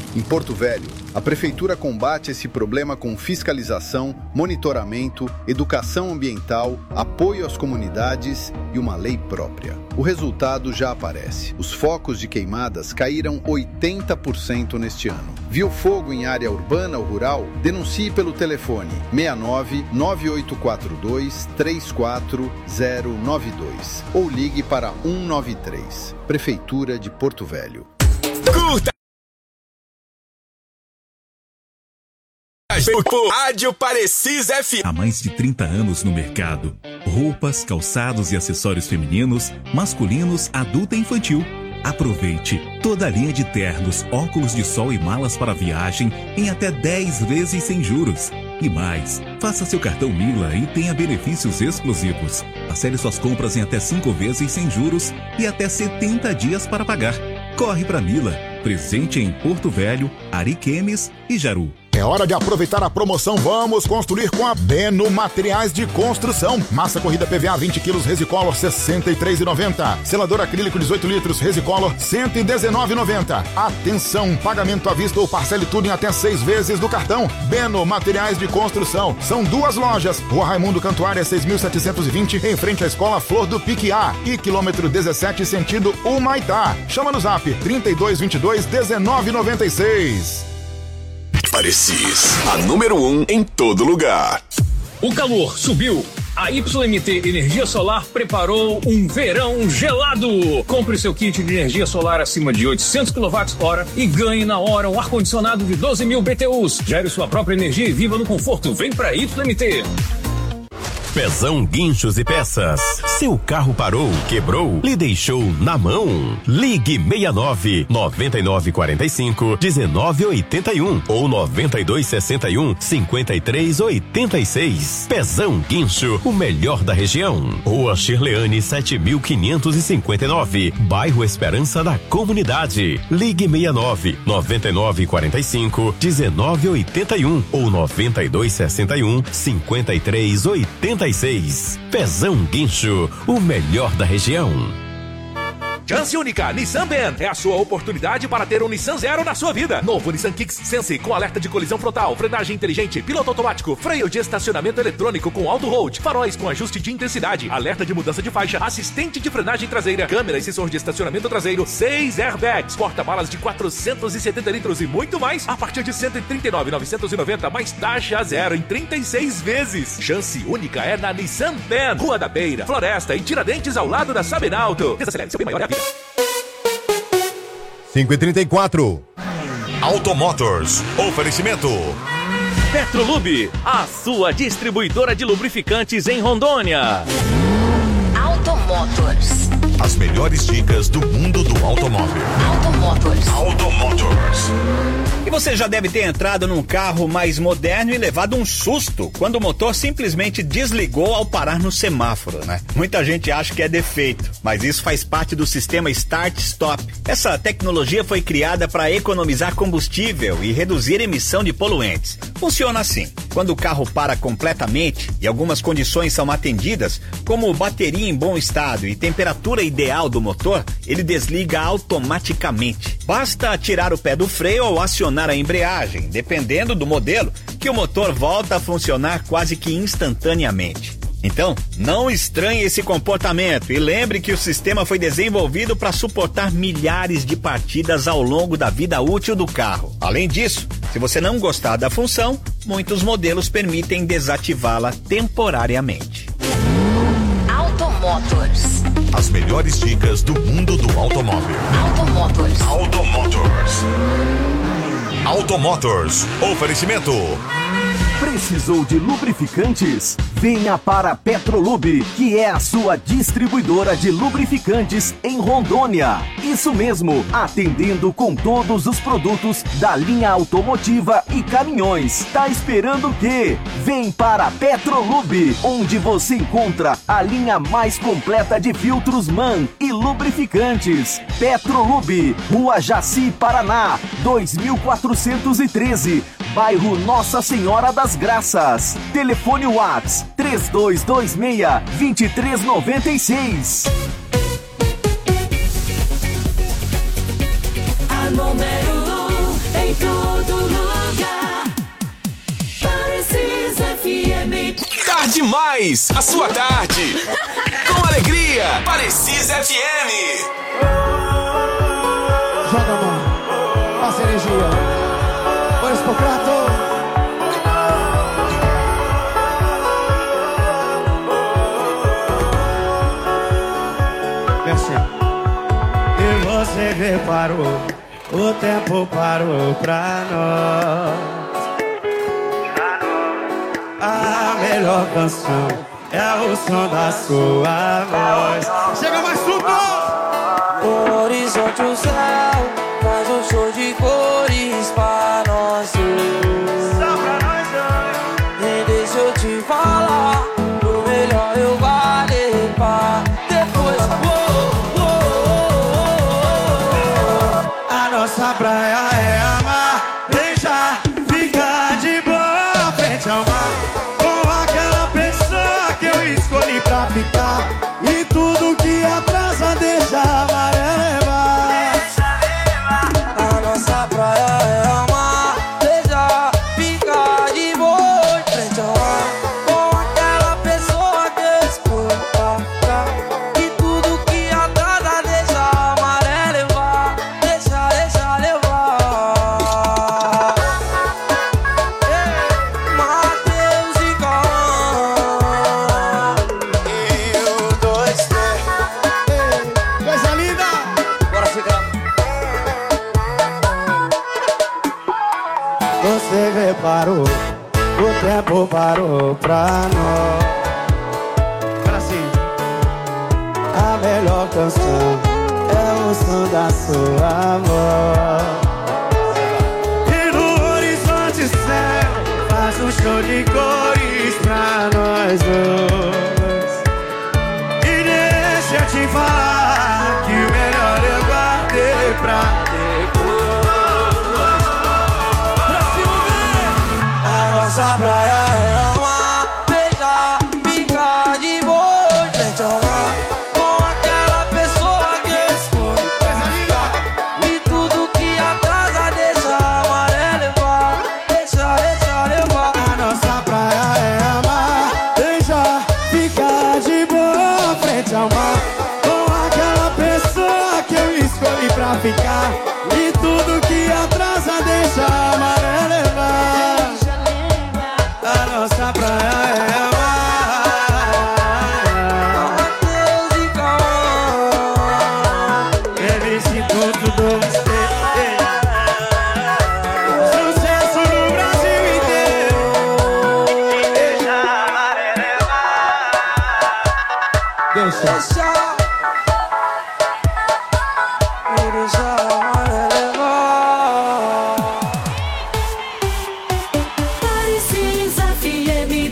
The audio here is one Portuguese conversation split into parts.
Em Porto Velho, a Prefeitura combate esse problema com fiscalização, monitoramento, educação ambiental, apoio às comunidades e uma lei própria. O resultado já aparece. Os focos de queimadas caíram 80% neste ano. Viu fogo em área urbana ou rural? Denuncie pelo telefone 69 9842 34092 ou ligue para 193. Prefeitura de Porto Velho. Curta! Rádio Parecis FM. Há mais de 30 anos no mercado. Roupas, calçados e acessórios femininos, masculinos, adulto e infantil. Aproveite toda a linha de ternos, óculos de sol e malas para viagem em até 10 vezes sem juros. E mais, faça seu cartão Mila e tenha benefícios exclusivos. Parcele suas compras em até 5 vezes sem juros e até 70 dias para pagar. Corre para Mila, presente em Porto Velho, Ariquemes e Jaru. É hora de aproveitar a promoção Vamos Construir com a Beno Materiais de Construção. Massa corrida PVA 20 kg Resicolor R$ 63,90. Selador acrílico 18 litros Resicolor R$ 119,90. Atenção, pagamento à vista ou parcele tudo em até 6 vezes do cartão. Beno Materiais de Construção. São 2 lojas. Rua Raimundo Cantuária 6.720, em frente à Escola Flor do Piquiá. E quilômetro 17, sentido Humaitá. Chama no zap 3222-1996. Parecis, a número 1 em todo lugar. O calor subiu. A YMT Energia Solar preparou um verão gelado. Compre seu kit de energia solar acima de 800 kWh e ganhe na hora um ar-condicionado de 12.000 BTUs. Gere sua própria energia e viva no conforto. Vem pra YMT. Pezão Guinchos e Peças. Seu carro parou, quebrou, lhe deixou na mão? Ligue 69 9945 1981 ou 9261 5386. Pezão Guincho, o melhor da região. Rua Shirleane 7559, bairro Esperança da Comunidade. Ligue 69 9945 1981 ou 9261 5386. Pezão Guincho, o melhor da região. Chance única, Nissan Ben. É a sua oportunidade para ter um Nissan Zero na sua vida. Novo Nissan Kicks Sense com alerta de colisão frontal, frenagem inteligente, piloto automático, freio de estacionamento eletrônico com auto hold, faróis com ajuste de intensidade, alerta de mudança de faixa, assistente de frenagem traseira, câmera e sensor de estacionamento traseiro, 6 airbags, porta-malas de 470 litros e muito mais a partir de R$ 139.990 mais taxa zero em 36 vezes. Chance única é na Nissan Ben. Rua da Beira, Floresta e Tiradentes ao lado da Sabenalto. Desacelere, seu bem maior é a vida. 5h34. Automotors. Oferecimento. Petrolube, a sua distribuidora de lubrificantes em Rondônia. Automotors. As melhores dicas do mundo do automóvel. Automotors. E você já deve ter entrado num carro mais moderno e levado um susto quando o motor simplesmente desligou ao parar no semáforo, né? Muita gente acha que é defeito, mas isso faz parte do sistema Start-Stop. Essa tecnologia foi criada para economizar combustível e reduzir a emissão de poluentes. Funciona assim: quando o carro para completamente e algumas condições são atendidas, como bateria em bom estado e temperatura ideal do motor, ele desliga automaticamente. Basta tirar o pé do freio ou acionar a embreagem, dependendo do modelo, que o motor volta a funcionar quase que instantaneamente. Então, não estranhe esse comportamento e lembre que o sistema foi desenvolvido para suportar milhares de partidas ao longo da vida útil do carro. Além disso, se você não gostar da função, muitos modelos permitem desativá-la temporariamente. Automotors. As melhores dicas do mundo do automóvel. Automotors. Automotors. Oferecimento. Precisou de lubrificantes? Venha para Petrolube, que é a sua distribuidora de lubrificantes em Rondônia. Isso mesmo, atendendo com todos os produtos da linha automotiva e caminhões. Tá esperando o quê? Vem para Petrolube, onde você encontra a linha mais completa de filtros MAN e lubrificantes. Petrolube, Rua Jaci, Paraná, 2413, bairro Nossa Senhora das Graças. Telefone WhatsApp 3226-2396. A número 1 em demais a sua tarde. Com alegria, Parecis FM. Joga a mão, passa energia. Bora, Hipocrato. E você reparou, o tempo parou pra nós. A melhor canção é o som da sua voz. Chega mais tudo! No horizonte o céu faz um show de cores pra nós dois. Só pra nós dois. E deixa eu te falar, o melhor eu guardei pra depois. A nossa praia é amar, deixar ficar de boa frente ao mar. Com aquela pessoa que eu escolhi pra ficar. E tudo que atrasa deixa amar é levar. A nossa praia é amar, deixar ficar de boa frente ao mar. Com aquela pessoa que eu escolhi pra ficar. E tudo que atrasa deixa amar é levar. Deixa levar. Mateus e Cauã. E o 2, 3. Coisa linda! Bora ficar. Você reparou, o tempo parou pra nós. Fala assim. A melhor canção é o som da sua voz. E no horizonte céu faz um show de cores pra nós dois. E deixa eu te falar que o melhor eu guardei pra depois. A nossa praia é amar, beijar, ficar de boa frente ao mar. Com aquela pessoa que eu escolhi pra ficar. E tudo que atrasa deixa amar é levar. Deixa levar. A nossa praia é amar, deixar ficar de boa frente ao mar. Com aquela pessoa que eu escolhi pra ficar. E tudo que atrasa deixa amar é levar. A nossa praia é amar. Mateus e Cauã. Eles se tudo do sucesso no Brasil inteiro. Deixa amar é levar. Deixa amar é levar. Parecis FM.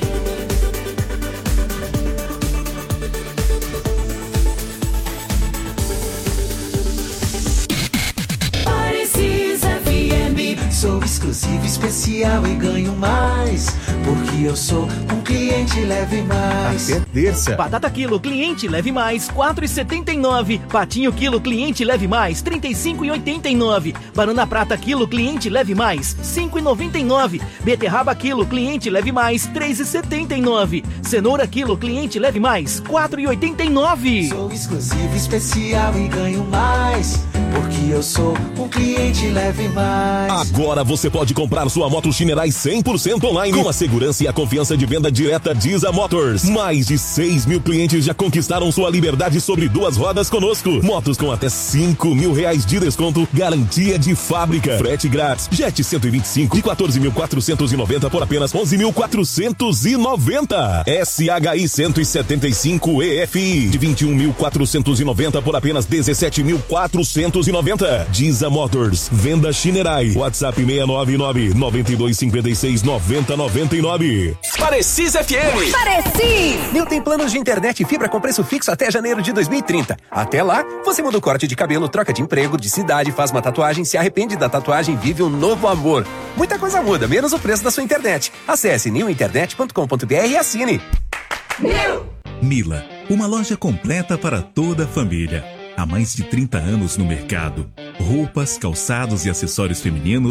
Parecis FM. Sou exclusivo, especial e ganho mais. Porque eu sou um cliente Leve Mais. Até terça. Batata quilo, cliente leve mais, 4,79. Patinho quilo, cliente leve mais, 35,89. Banana prata quilo, cliente leve mais, 5,99. Beterraba quilo, cliente leve mais, 3,79. Cenoura quilo, cliente leve mais, 4,89. Sou exclusivo, especial e ganho mais. Porque eu sou um cliente Leve Mais. Agora você pode comprar sua moto Shinerai 100% online com a segurança e a confiança de venda direta Diza Motors. Mais de 6 mil clientes já conquistaram sua liberdade sobre duas rodas conosco. Motos com até 5 mil reais de desconto, garantia de fábrica, frete grátis. Jet 125 de 14.490 por apenas 11.490. SHI 175 EFI de 21.490 por apenas 17.490. Diza Motors, venda Shinerai. WhatsApp 699-9256-9099. Parecis FM. Parecis! Nil tem planos de internet e fibra com preço fixo até janeiro de 2030. Até lá, você muda o corte de cabelo, troca de emprego, de cidade, faz uma tatuagem, se arrepende da tatuagem e vive um novo amor. Muita coisa muda, menos o preço da sua internet. Acesse nilinternet.com.br e assine. Nila, uma loja completa para toda a família. Há mais de 30 anos no mercado. Roupas, calçados e acessórios femininos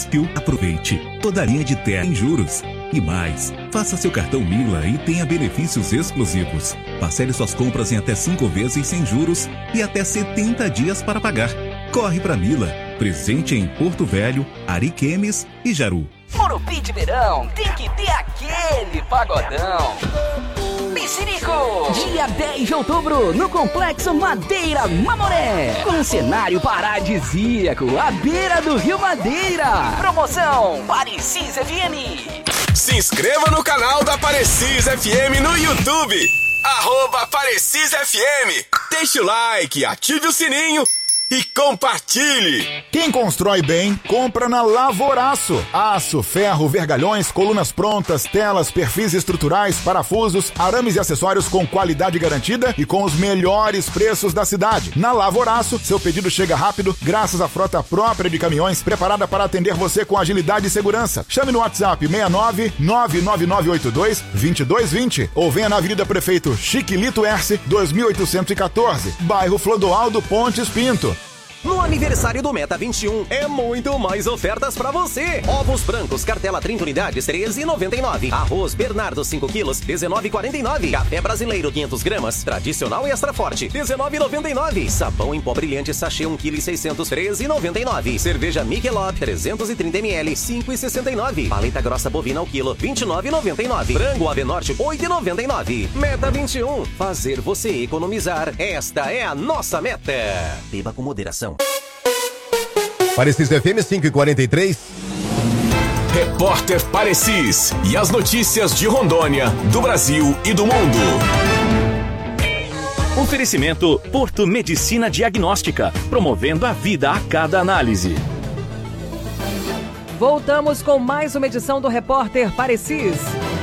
Juros. Aproveite toda a linha de terra em juros. E mais, faça seu cartão Mila e tenha benefícios exclusivos. Parcele suas compras em até 5 vezes sem juros e até 70 dias para pagar. Corre pra Mila. Presente em Porto Velho, Ariquemes e Jaru. Morumbi de verão tem que ter aquele pagodão. Piscirico! Dia 10 de outubro, no Complexo Madeira Mamoré. Com um cenário paradisíaco, à beira do Rio Madeira. Promoção Parecis FM. Se inscreva no canal da Parecis FM no YouTube. @Parecis FM. Deixe o like, ative o sininho e compartilhe. Quem constrói bem, compra na Lavoraço. Aço, ferro, vergalhões, colunas prontas, telas, perfis estruturais, parafusos, arames e acessórios com qualidade garantida e com os melhores preços da cidade. Na Lavoraço, seu pedido chega rápido graças à frota própria de caminhões preparada para atender você com agilidade e segurança. Chame no WhatsApp 69 99982 2220 ou venha na Avenida Prefeito Chiquilito Erce, 2814, bairro Flodoaldo Pontes Pinto. No aniversário do Meta 21, é muito mais ofertas pra você. Ovos brancos, cartela 30 unidades, R$13,99. Arroz Bernardo 5 quilos, R$19,49. Café brasileiro 500 gramas, tradicional e extra forte, R$19,99. Sabão em pó brilhante sachê 1,6 kg, R$13,99. Cerveja Michelob 330 ml, R$5,69. Paleta grossa bovina ao quilo, R$29,99. Frango Ave Norte, R$8,99. Meta 21, fazer você economizar. Esta é a nossa meta. Beba com moderação. Parecis FM 5:43. Repórter Parecis e as notícias de Rondônia, do Brasil e do mundo. Oferecimento Porto Medicina Diagnóstica, promovendo a vida a cada análise. Voltamos com mais uma edição do Repórter Parecis.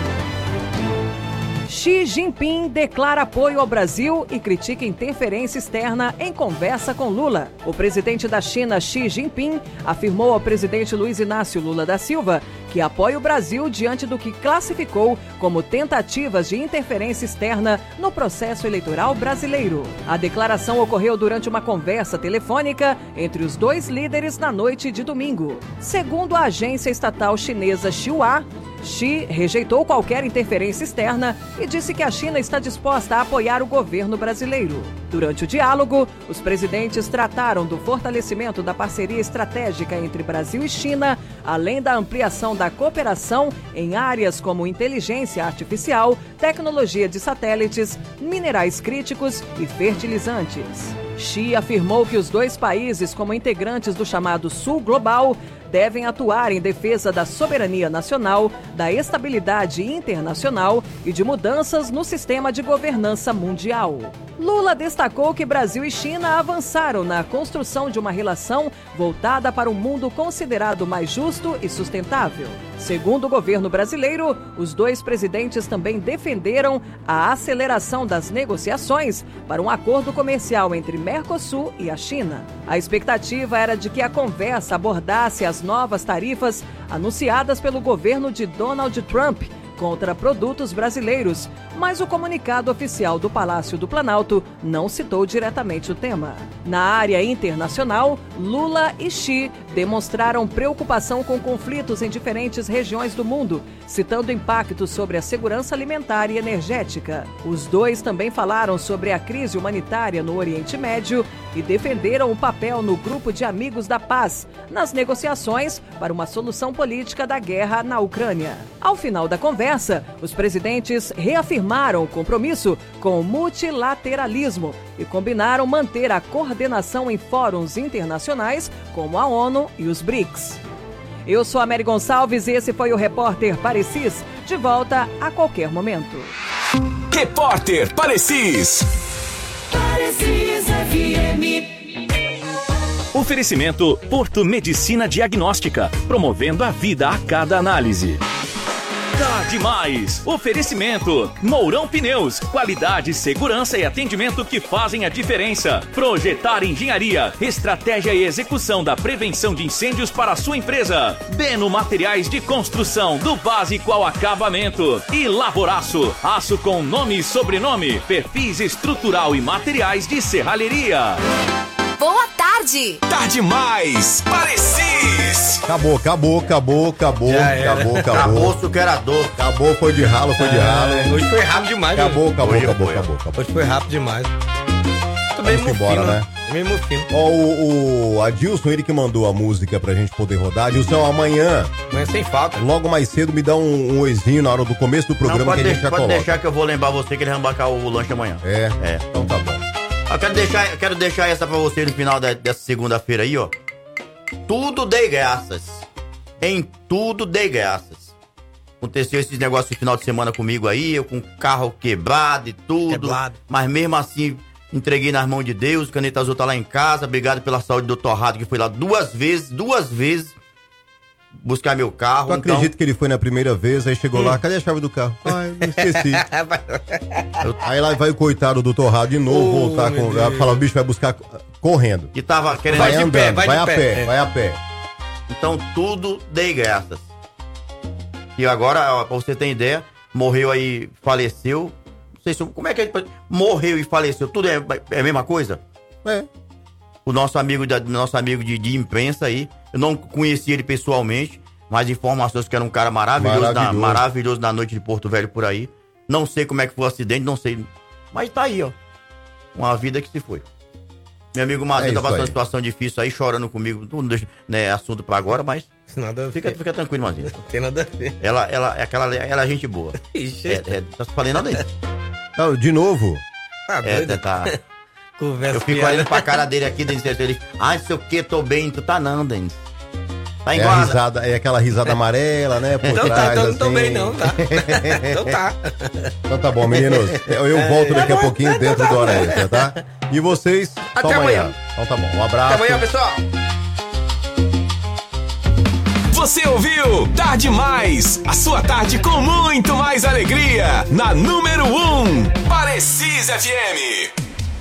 Xi Jinping declara apoio ao Brasil e critica interferência externa em conversa com Lula. O presidente da China, Xi Jinping, afirmou ao presidente Luiz Inácio Lula da Silva que apoia o Brasil diante do que classificou como tentativas de interferência externa no processo eleitoral brasileiro. A declaração ocorreu durante uma conversa telefônica entre os dois líderes na noite de domingo. Segundo a agência estatal chinesa Xinhua, Xi rejeitou qualquer interferência externa e disse que a China está disposta a apoiar o governo brasileiro. Durante o diálogo, os presidentes trataram do fortalecimento da parceria estratégica entre Brasil e China, além da ampliação da cooperação em áreas como inteligência artificial, tecnologia de satélites, minerais críticos e fertilizantes. Xi afirmou que os dois países, como integrantes do chamado Sul Global, devem atuar em defesa da soberania nacional, da estabilidade internacional e de mudanças no sistema de governança mundial. Lula destacou que Brasil e China avançaram na construção de uma relação voltada para um mundo considerado mais justo e sustentável. Segundo o governo brasileiro, os dois presidentes também defenderam a aceleração das negociações para um acordo comercial entre Mercosul e a China. A expectativa era de que a conversa abordasse as novas tarifas anunciadas pelo governo de Donald Trump contra produtos brasileiros, mas o comunicado oficial do Palácio do Planalto não citou diretamente o tema. Na área internacional, Lula e Xi demonstraram preocupação com conflitos em diferentes regiões do mundo, citando impactos sobre a segurança alimentar e energética. Os dois também falaram sobre a crise humanitária no Oriente Médio e defenderam o papel no Grupo de Amigos da Paz nas negociações para uma solução política da guerra na Ucrânia. Ao final da conversa, os presidentes reafirmaram o compromisso com o multilateralismo e combinaram manter a coordenação em fóruns internacionais como a ONU e os BRICS. Eu sou a Mary Gonçalves e esse foi o Repórter Parecis, de volta a qualquer momento. Repórter Parecis. Parecis FM. Oferecimento Porto Medicina Diagnóstica, promovendo a vida a cada análise. Tá demais! Oferecimento Mourão Pneus, qualidade, segurança e atendimento que fazem a diferença. Projetar Engenharia, estratégia e execução da prevenção de incêndios para a sua empresa. Beno Materiais de Construção, do básico ao acabamento. E Lavoraço, aço com nome e sobrenome, perfis estrutural e materiais de serralheria. Boa tarde! Tá demais! Parecis! Parecis. Acabou. Acabou o superador. Acabou, foi de ralo. Hoje foi rápido demais. Acabou. Hoje foi rápido demais. Tô bem Vamos embora, né? Mesmo fino. Ó, o Adilson, ele que mandou a música pra gente poder rodar. Adilson, amanhã sem falta. Logo mais cedo, me dá um oizinho na hora do começo do programa que a gente já coloca. Pode deixar que eu vou lembrar você que ele vai embarcar o lanche amanhã. É? Então tá bom. Eu quero deixar essa pra você no final dessa segunda-feira aí, ó. Tudo dei graças. Em tudo dei graças. Aconteceu esses negócios no final de semana comigo aí, eu com o carro quebrado e tudo. Mas mesmo assim, entreguei nas mãos de Deus. O Caneta Azul tá lá em casa. Obrigado pela saúde do Torrado, que foi lá duas vezes buscar meu carro. Eu acredito que ele foi na primeira vez, aí chegou lá, cadê a chave do carro? Ai, não esqueci. Aí lá vai o coitado do Torrado de novo, voltar com... Falar, o bicho vai buscar correndo. Que tava querendo... Vai andando, vai a pé. Então tudo dei graças. E agora, ó, pra você ter ideia, morreu aí, faleceu. Não sei se... Como é que ele... Morreu e faleceu, tudo é a mesma coisa? É. O nosso amigo de imprensa aí, eu não conheci ele pessoalmente, mas informações que era um cara maravilhoso na noite de Porto Velho por aí. Não sei como é que foi o acidente, não sei. Mas tá aí, ó. Uma vida que se foi. Meu amigo Mazinho tá passando uma situação difícil aí, chorando comigo. Não deixa, né, assunto pra agora, mas. Nada fica tranquilo, Mazinho. Não tem nada a ver. Ela é gente boa. Ixi. Tá falando nada disso. Não, de novo? Tá. Eu fico olhando pra cara dele aqui, Denis. Ele, não sei o que, tô bem. Tu tá não, Denis. Tá em guarda. É aquela risada amarela, né? Por trás, então assim. não tô bem não, tá? Então tá. Então tá bom, meninos. Eu volto daqui a pouquinho dentro da hora extra, tá? E vocês, até amanhã. Então tá bom, um abraço. Até amanhã, pessoal. Você ouviu Tarde Mais, a sua tarde com muito mais alegria, na número 1, Parecis FM.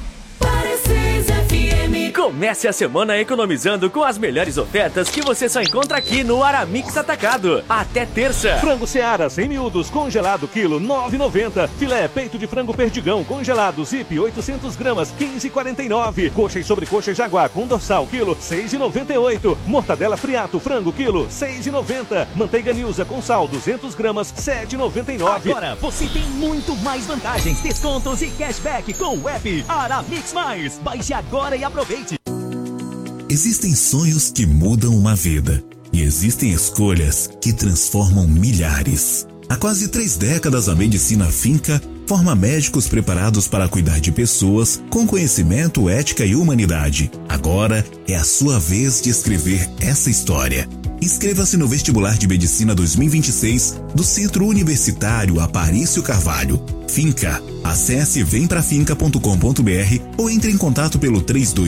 Comece a semana economizando com as melhores ofertas que você só encontra aqui no Aramix Atacado. Até terça. Frango Seara 100 miúdos congelado quilo 9,90. Filé peito de frango perdigão congelado Zip 800 gramas 15,49. Coxa e sobrecoxa Jaguar com dorsal quilo 6,98. Mortadela Friato frango quilo 6,90. Manteiga Nilza com sal 200 gramas 7,99. Agora você tem muito mais vantagens, descontos e cashback com o app Aramix Mais. Baixe agora e aproveite. Existem sonhos que mudam uma vida e existem escolhas que transformam milhares. Há quase 3 décadas, a Medicina Finca forma médicos preparados para cuidar de pessoas com conhecimento, ética e humanidade. Agora é a sua vez de escrever essa história. Inscreva-se no vestibular de Medicina 2026 do Centro Universitário Aparício Carvalho. Finca. Acesse vemprafinca.com.br ou entre em contato pelo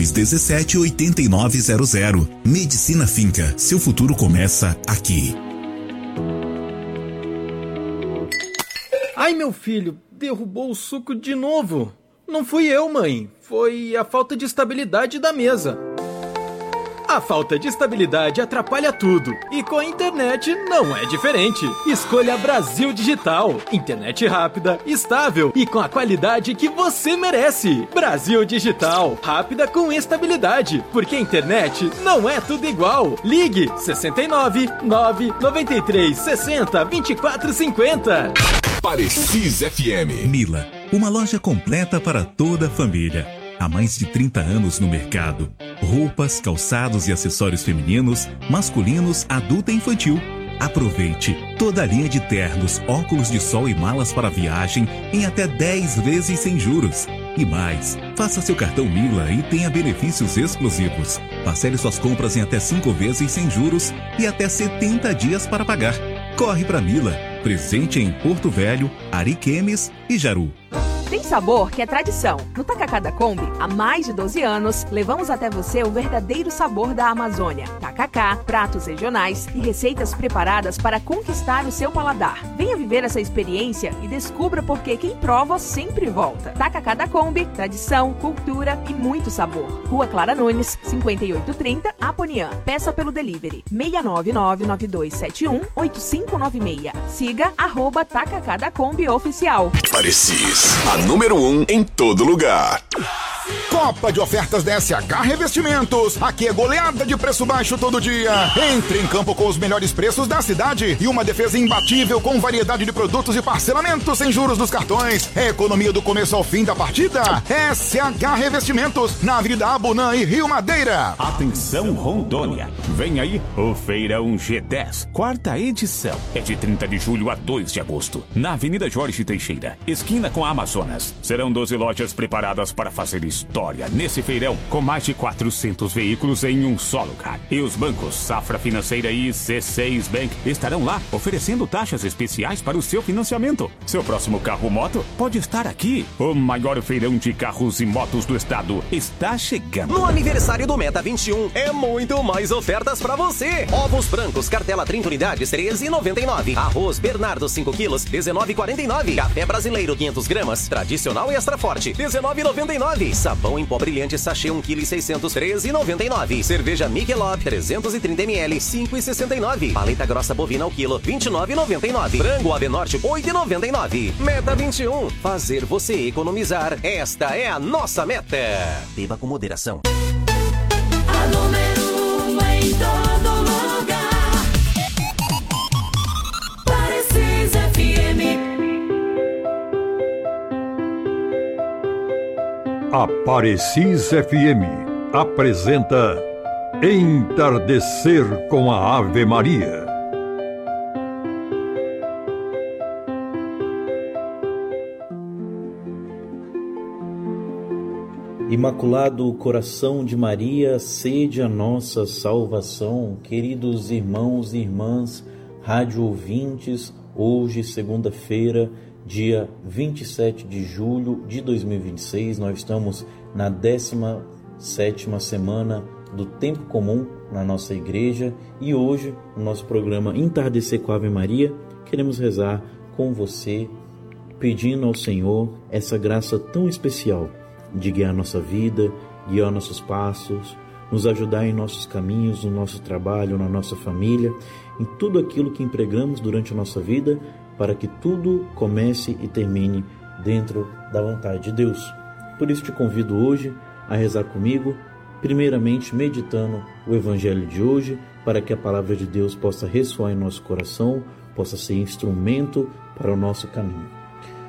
3217-8900. Medicina Finca. Seu futuro começa aqui. Ai, meu filho, derrubou o suco de novo. Não fui eu, mãe. Foi a falta de estabilidade da mesa. A falta de estabilidade atrapalha tudo. E com a internet não é diferente. Escolha Brasil Digital. Internet rápida, estável e com a qualidade que você merece. Brasil Digital. Rápida com estabilidade. Porque a internet não é tudo igual. Ligue 69 993 60 24 50. Parecis FM. Mila, uma loja completa para toda a família. Há mais de 30 anos no mercado. Roupas, calçados e acessórios femininos, masculinos, adulto e infantil. Aproveite toda a linha de ternos, óculos de sol e malas para viagem em até 10 vezes sem juros. E mais, faça seu cartão Mila e tenha benefícios exclusivos. Parcele suas compras em até 5 vezes sem juros e até 70 dias para pagar. Corre para Mila, presente em Porto Velho, Ariquemes e Jaru. Tem sabor que é tradição. No Tacacá da Kombi, há mais de 12 anos, levamos até você o verdadeiro sabor da Amazônia. Tacacá, pratos regionais e receitas preparadas para conquistar o seu paladar. Venha viver essa experiência e descubra por que quem prova sempre volta. Tacacá da Kombi, tradição, cultura e muito sabor. Rua Clara Nunes, 5830, Aponian. Peça pelo delivery 69992718596. Siga @Tacacá da Kombi Oficial. Parecis, a número 1 em todo lugar. Copa de ofertas da SH Revestimentos. Aqui é goleada de preço baixo todo dia. Entre em campo com os melhores preços da cidade e uma defesa imbatível com variedade de produtos e parcelamento sem juros dos cartões. É economia do começo ao fim da partida. SH Revestimentos, na Avenida Abunã e Rio Madeira. Atenção Rondônia, vem aí o Feirão G10, quarta edição. É de 30 de julho a 2 de agosto, na Avenida Jorge Teixeira, esquina com a Amazonas. Serão 12 lojas preparadas para fazer história nesse feirão, com mais de 400 veículos em um só lugar. E os bancos Safra Financeira e C6 Bank estarão lá oferecendo taxas especiais para o seu financiamento. Seu próximo carro-moto pode estar aqui. O maior feirão de carros e motos do estado está chegando. No aniversário do Meta 21, é muito mais ofertas pra você. Ovos brancos, cartela 30 unidades, R$13,99. Arroz Bernardo 5 quilos, R$19,49. Café brasileiro 500 gramas, tradicional e extra forte, R$19,99. Sabão em pó brilhante sachê 1,6 kg, R$13,99. Cerveja Michelob 330 ml, R$5,69. Paleta grossa bovina ao quilo, R$29,99. Frango Ave Norte, R$8,99. Meta 21, fazer você economizar. Esta é a nossa meta. Beba com moderação. A número 1 em todo lugar. Parecis FM. A Parecis FM apresenta Entardecer com a Ave Maria. Imaculado Coração de Maria, sede a nossa salvação. Queridos irmãos e irmãs, rádio ouvintes, hoje, segunda-feira, dia 27 de julho de 2026, nós estamos na 17ª semana do Tempo Comum na nossa igreja e hoje, no nosso programa Entardecer com a Ave Maria, queremos rezar com você, pedindo ao Senhor essa graça tão especial de guiar nossa vida, guiar nossos passos, nos ajudar em nossos caminhos, no nosso trabalho, na nossa família, em tudo aquilo que empregamos durante a nossa vida, para que tudo comece e termine dentro da vontade de Deus. Por isso te convido hoje a rezar comigo, primeiramente meditando o Evangelho de hoje, para que a palavra de Deus possa ressoar em nosso coração, possa ser instrumento para o nosso caminho.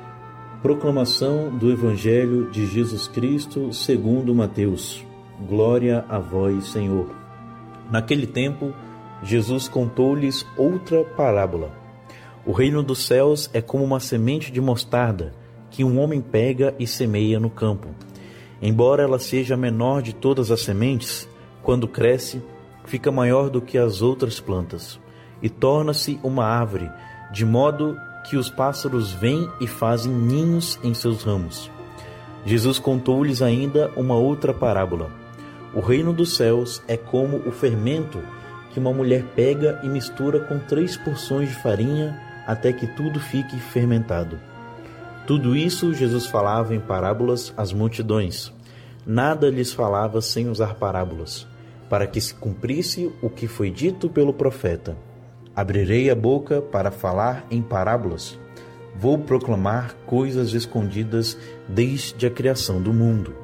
Proclamação do Evangelho de Jesus Cristo segundo Mateus. Glória a vós, Senhor. Naquele tempo, Jesus contou-lhes outra parábola. O reino dos céus é como uma semente de mostarda que um homem pega e semeia no campo. Embora ela seja a menor de todas as sementes, quando cresce, fica maior do que as outras plantas e torna-se uma árvore, de modo que os pássaros vêm e fazem ninhos em seus ramos. Jesus contou-lhes ainda uma outra parábola. O reino dos céus é como o fermento que uma mulher pega e mistura com 3 porções de farinha até que tudo fique fermentado. Tudo isso Jesus falava em parábolas às multidões. Nada lhes falava sem usar parábolas, para que se cumprisse o que foi dito pelo profeta. Abrirei a boca para falar em parábolas. Vou proclamar coisas escondidas desde a criação do mundo.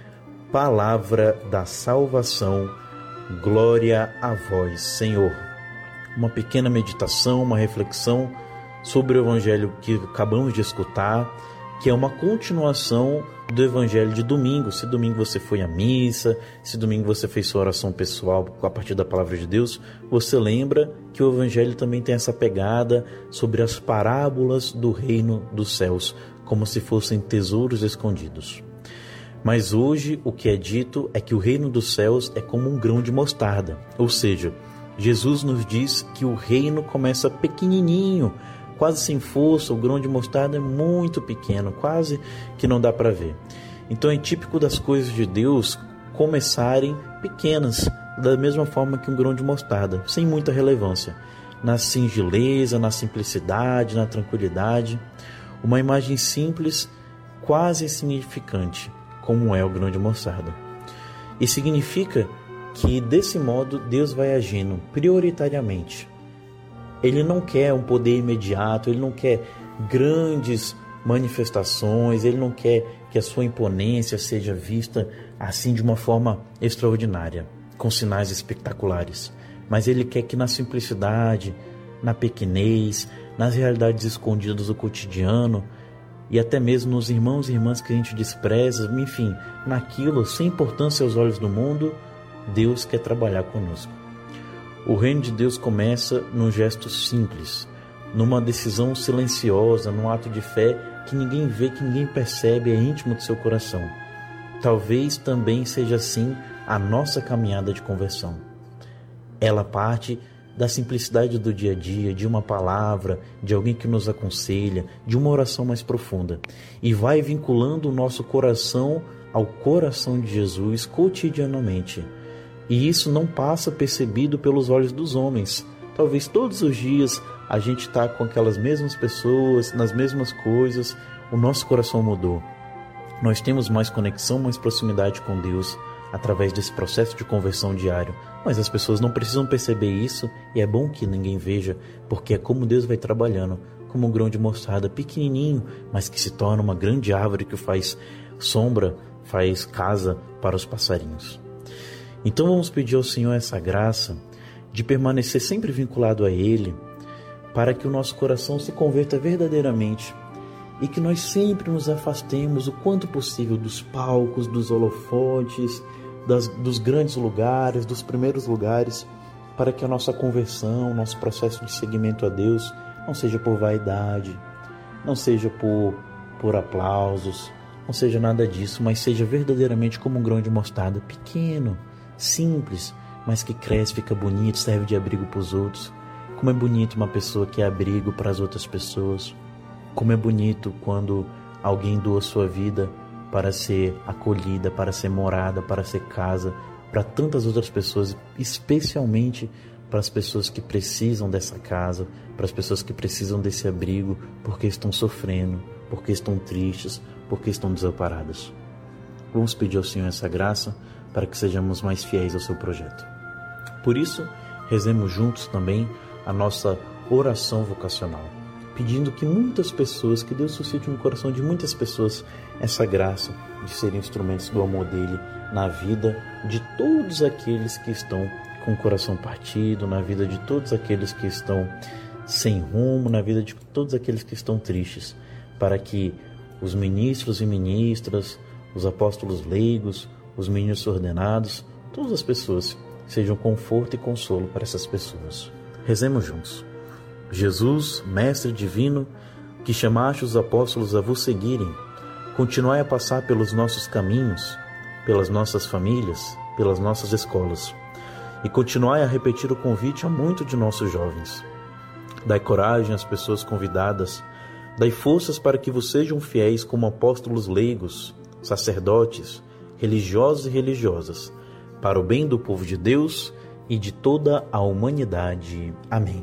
Palavra da salvação. Glória a vós, Senhor. Uma pequena meditação, uma reflexão sobre o Evangelho que acabamos de escutar, que é uma continuação do Evangelho de domingo. Se domingo você foi à missa, se domingo você fez sua oração pessoal a partir da Palavra de Deus, você lembra que o Evangelho também tem essa pegada sobre as parábolas do reino dos céus, como se fossem tesouros escondidos. Mas hoje o que é dito é que o reino dos céus é como um grão de mostarda, ou seja, Jesus nos diz que o reino começa pequenininho, quase sem força. O grão de mostarda é muito pequeno, quase que não dá para ver. Então é típico das coisas de Deus começarem pequenas, da mesma forma que um grão de mostarda, sem muita relevância, na singeleza, na simplicidade, na tranquilidade. Uma imagem simples, quase insignificante, como é o grão de mostarda. E significa que desse modo Deus vai agindo prioritariamente. Ele não quer um poder imediato, ele não quer grandes manifestações, Ele não quer que a sua imponência seja vista assim de uma forma extraordinária, com sinais espetaculares. Mas Ele quer que na simplicidade, na pequenez, nas realidades escondidas do cotidiano e até mesmo nos irmãos e irmãs que a gente despreza, enfim, naquilo, sem importância aos olhos do mundo, Deus quer trabalhar conosco. O reino de Deus começa num gesto simples, numa decisão silenciosa, num ato de fé que ninguém vê, que ninguém percebe, é íntimo do seu coração. Talvez também seja assim a nossa caminhada de conversão. Ela parte da simplicidade do dia a dia, de uma palavra, de alguém que nos aconselha, de uma oração mais profunda, e vai vinculando o nosso coração ao coração de Jesus cotidianamente. E isso não passa percebido pelos olhos dos homens. Talvez todos os dias a gente está com aquelas mesmas pessoas, nas mesmas coisas, o nosso coração mudou. Nós temos mais conexão, mais proximidade com Deus através desse processo de conversão diário. Mas as pessoas não precisam perceber isso, e é bom que ninguém veja, porque é como Deus vai trabalhando, como um grão de mostarda pequenininho, mas que se torna uma grande árvore que faz sombra, faz casa para os passarinhos. Então vamos pedir ao Senhor essa graça de permanecer sempre vinculado a Ele, para que o nosso coração se converta verdadeiramente e que nós sempre nos afastemos o quanto possível dos palcos, dos holofotes, dos grandes lugares, dos primeiros lugares, para que a nossa conversão, nosso processo de seguimento a Deus não seja por vaidade, não seja por aplausos, não seja nada disso, mas seja verdadeiramente como um grão de mostarda, pequeno, simples, mas que cresce, fica bonito, serve de abrigo para os outros. Como é bonito uma pessoa que é abrigo para as outras pessoas. Como é bonito quando alguém doa sua vida para ser acolhida, para ser morada, para ser casa, para tantas outras pessoas, especialmente para as pessoas que precisam dessa casa, para as pessoas que precisam desse abrigo, porque estão sofrendo, porque estão tristes, porque estão desamparadas. Vamos pedir ao Senhor essa graça para que sejamos mais fiéis ao seu projeto. Por isso, rezemos juntos também a nossa oração vocacional, pedindo que muitas pessoas, que Deus suscite no coração de muitas pessoas essa graça de serem instrumentos do amor dele na vida de todos aqueles que estão com o coração partido, na vida de todos aqueles que estão sem rumo, na vida de todos aqueles que estão tristes, para que os ministros e ministras, os apóstolos leigos, os ministros ordenados, todas as pessoas sejam conforto e consolo para essas pessoas. Rezemos juntos. Jesus, Mestre Divino, que chamaste os apóstolos a vos seguirem, continuai a passar pelos nossos caminhos, pelas nossas famílias, pelas nossas escolas, e continuai a repetir o convite a muitos de nossos jovens. Dai coragem às pessoas convidadas, dai forças para que vos sejam fiéis como apóstolos leigos, sacerdotes, religiosos e religiosas, para o bem do povo de Deus e de toda a humanidade. Amém.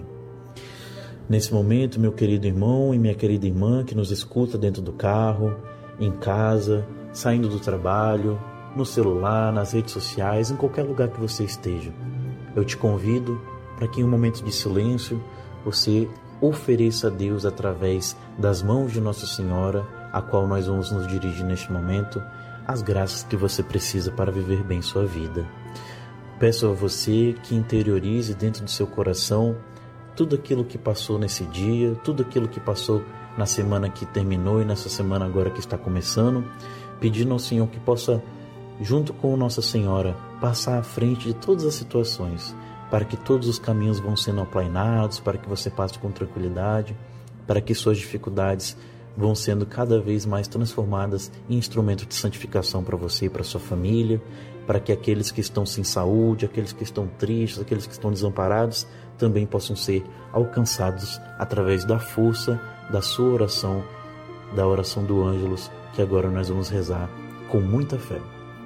Nesse momento, meu querido irmão e minha querida irmã que nos escuta dentro do carro, em casa, saindo do trabalho, no celular, nas redes sociais, em qualquer lugar que você esteja, eu te convido para que em um momento de silêncio você ofereça a Deus através das mãos de Nossa Senhora, a qual nós vamos nos dirigir neste momento, as graças que você precisa para viver bem sua vida. Peço a você que interiorize dentro do seu coração tudo aquilo que passou nesse dia, tudo aquilo que passou na semana que terminou e nessa semana agora que está começando, pedindo ao Senhor que possa, junto com Nossa Senhora, passar à frente de todas as situações, para que todos os caminhos vão sendo aplainados, para que você passe com tranquilidade, para que suas dificuldades vão sendo cada vez mais transformadas em instrumento de santificação para você e para sua família, para que aqueles que estão sem saúde, aqueles que estão tristes, aqueles que estão desamparados, também possam ser alcançados através da força da sua oração, da oração do Ângelus, que agora nós vamos rezar com muita fé.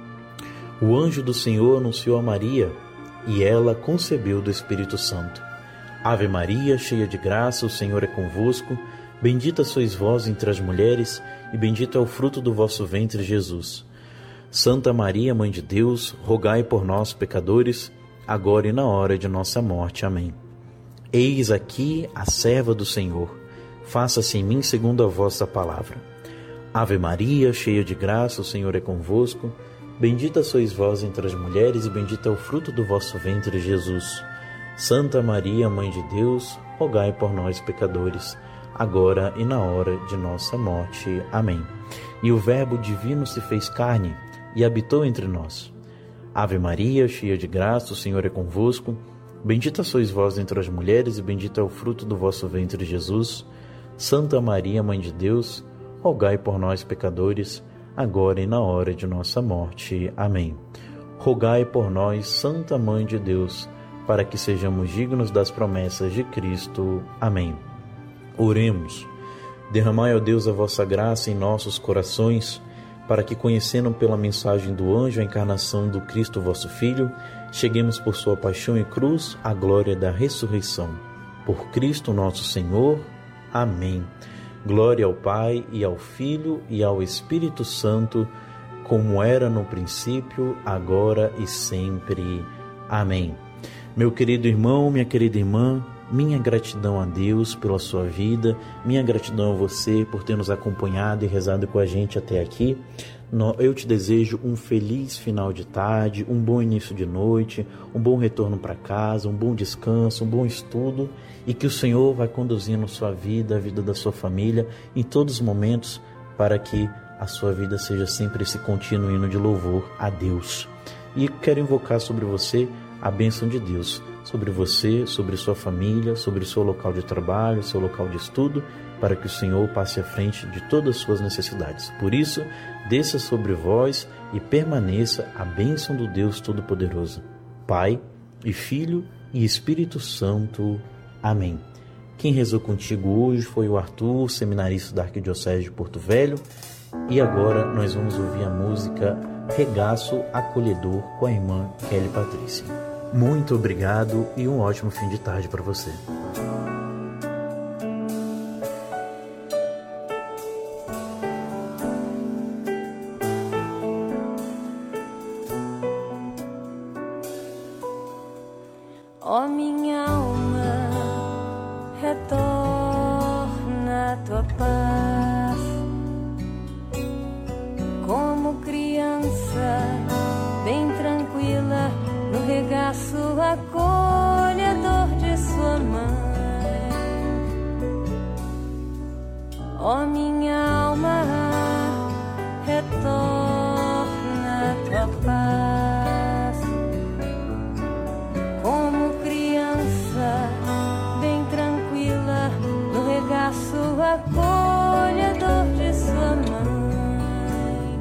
O anjo do Senhor anunciou a Maria, e ela concebeu do Espírito Santo. Ave Maria, cheia de graça, o Senhor é convosco. Bendita sois vós entre as mulheres, e bendito é o fruto do vosso ventre, Jesus. Santa Maria, Mãe de Deus, rogai por nós, pecadores, agora e na hora de nossa morte. Amém. Eis aqui a serva do Senhor. faça-se em mim segundo a vossa palavra. Ave Maria, cheia de graça, o Senhor é convosco. Bendita sois vós entre as mulheres e bendito é o fruto do vosso ventre, Jesus. Santa Maria, Mãe de Deus, rogai por nós, pecadores, agora e na hora de nossa morte. Amém. E o Verbo divino se fez carne e habitou entre nós. Ave Maria, cheia de graça, o Senhor é convosco. Bendita sois vós entre as mulheres e bendito é o fruto do vosso ventre, Jesus. Santa Maria, Mãe de Deus, rogai por nós, pecadores, agora e na hora de nossa morte. Amém. Rogai por nós, Santa Mãe de Deus, para que sejamos dignos das promessas de Cristo. Amém. Oremos. Derramai, ó Deus, a vossa graça em nossos corações, para que, conhecendo pela mensagem do anjo a encarnação do Cristo, vosso Filho, cheguemos por sua paixão e cruz à glória da ressurreição. Por Cristo nosso Senhor. Amém. Glória ao Pai, e ao Filho, e ao Espírito Santo, como era no princípio, agora e sempre. Amém. Meu querido irmão, minha querida irmã, minha gratidão a Deus pela sua vida, minha gratidão a você por ter nos acompanhado e rezado com a gente até aqui. Eu te desejo um feliz final de tarde, um bom início de noite, um bom retorno para casa, um bom descanso, um bom estudo, e que o Senhor vai conduzindo sua vida, a vida da sua família, em todos os momentos, para que a sua vida seja sempre esse contínuo hino de louvor a Deus. E quero invocar sobre você a bênção de Deus, sobre você, sobre sua família, sobre o seu local de trabalho, seu local de estudo, para que o Senhor passe à frente de todas as suas necessidades. Por isso, desça sobre vós e permaneça a bênção do Deus Todo-Poderoso, Pai e Filho e Espírito Santo. Amém. Quem rezou contigo hoje foi o Arthur, seminarista da Arquidiocese de Porto Velho. E agora nós vamos ouvir a música Regaço Acolhedor com a irmã Kelly Patrícia. Muito obrigado e um ótimo fim de tarde para você. Ó minha alma, retorna a tua paz, como criança bem tranquila no regaço acolhedor de sua mãe. Ó minha alma, retorna a tua paz, como criança bem tranquila no regaço acolhedor de sua mãe.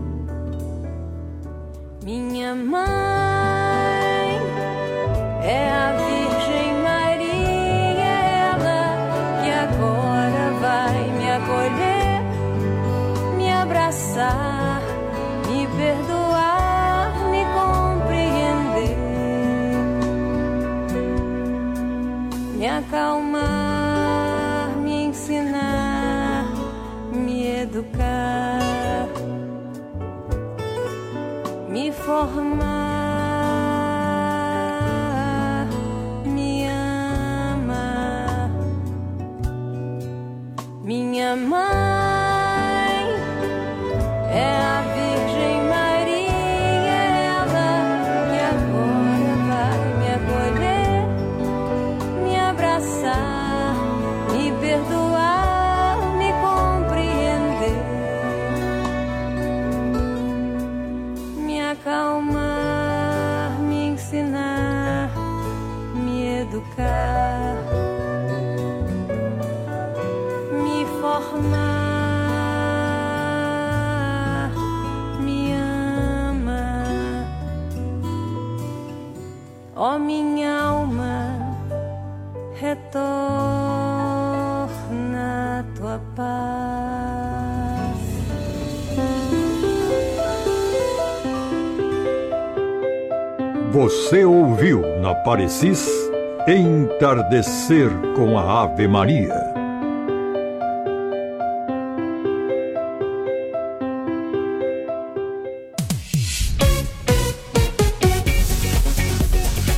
Minha mãe é a Virgem Maria, ela que agora vai me acolher, me abraçar, me perdoar, me compreender, me acalmar, me ensinar, me educar, me formar, me ama. Minha mãe é a Virgem Maria, ela que agora vai me acolher, me abraçar, me perdoar, me compreender, me acalmar, me ensinar, me educar, me formar, me ama. Ó minha alma, retorna a tua paz. Você ouviu na Parecis Entardecer com a Ave Maria.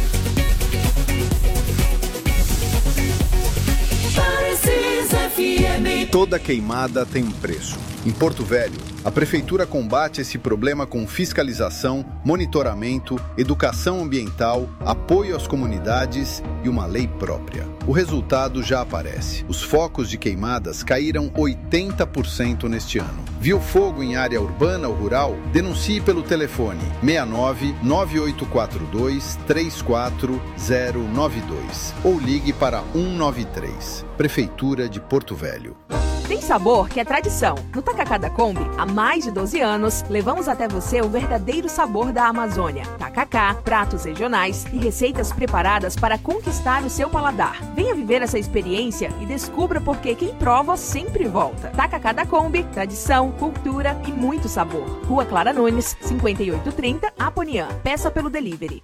Parecis FM. Toda queimada tem um preço. Em Porto Velho, a Prefeitura combate esse problema com fiscalização, monitoramento, educação ambiental, apoio às comunidades e uma lei própria. O resultado já aparece. Os focos de queimadas caíram 80% neste ano. Viu fogo em área urbana ou rural? Denuncie pelo telefone 69 9842 34092 ou ligue para 193. Prefeitura de Porto Velho. Tem sabor que é tradição. No Tacacá da Kombi, há mais de 12 anos, levamos até você o verdadeiro sabor da Amazônia. Tacacá, pratos regionais e receitas preparadas para conquistar o seu paladar. Venha viver essa experiência e descubra por que quem prova sempre volta. Tacacá da Kombi, tradição, cultura e muito sabor. Rua Clara Nunes, 5830, Aponian. Peça pelo delivery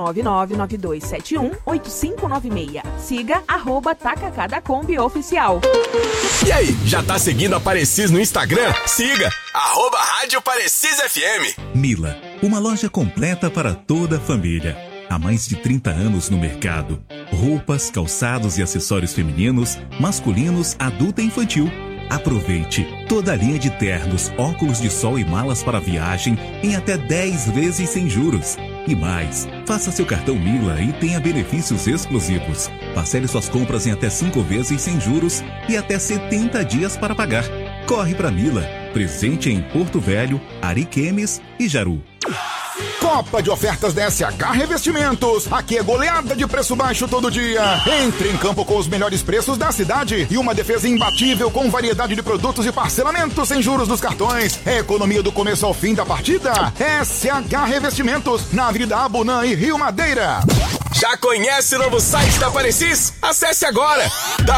69992718596. Siga @Tacacá da Kombi Oficial. E aí, já tá seguindo a Parecis no Instagram? Siga, @Rádio Parecis FM. Mila, uma loja completa para toda a família. Há mais de 30 anos no mercado. Roupas, calçados e acessórios femininos, masculinos, adulto e infantil. Aproveite toda a linha de ternos, óculos de sol e malas para viagem em até 10 vezes sem juros. E mais, faça seu cartão Mila e tenha benefícios exclusivos. Parcele suas compras em até 5 vezes sem juros e até 70 dias para pagar. Corre para Mila, presente em Porto Velho, Ariquemes e Jaru. Copa de ofertas da SH Revestimentos. Aqui é goleada de preço baixo todo dia. Entre em campo com os melhores preços da cidade e uma defesa imbatível com variedade de produtos e parcelamento sem juros dos cartões. É economia do começo ao fim da partida. SH Revestimentos, na Avenida Abunã e Rio Madeira. Já conhece o novo site da Parecis? Acesse agora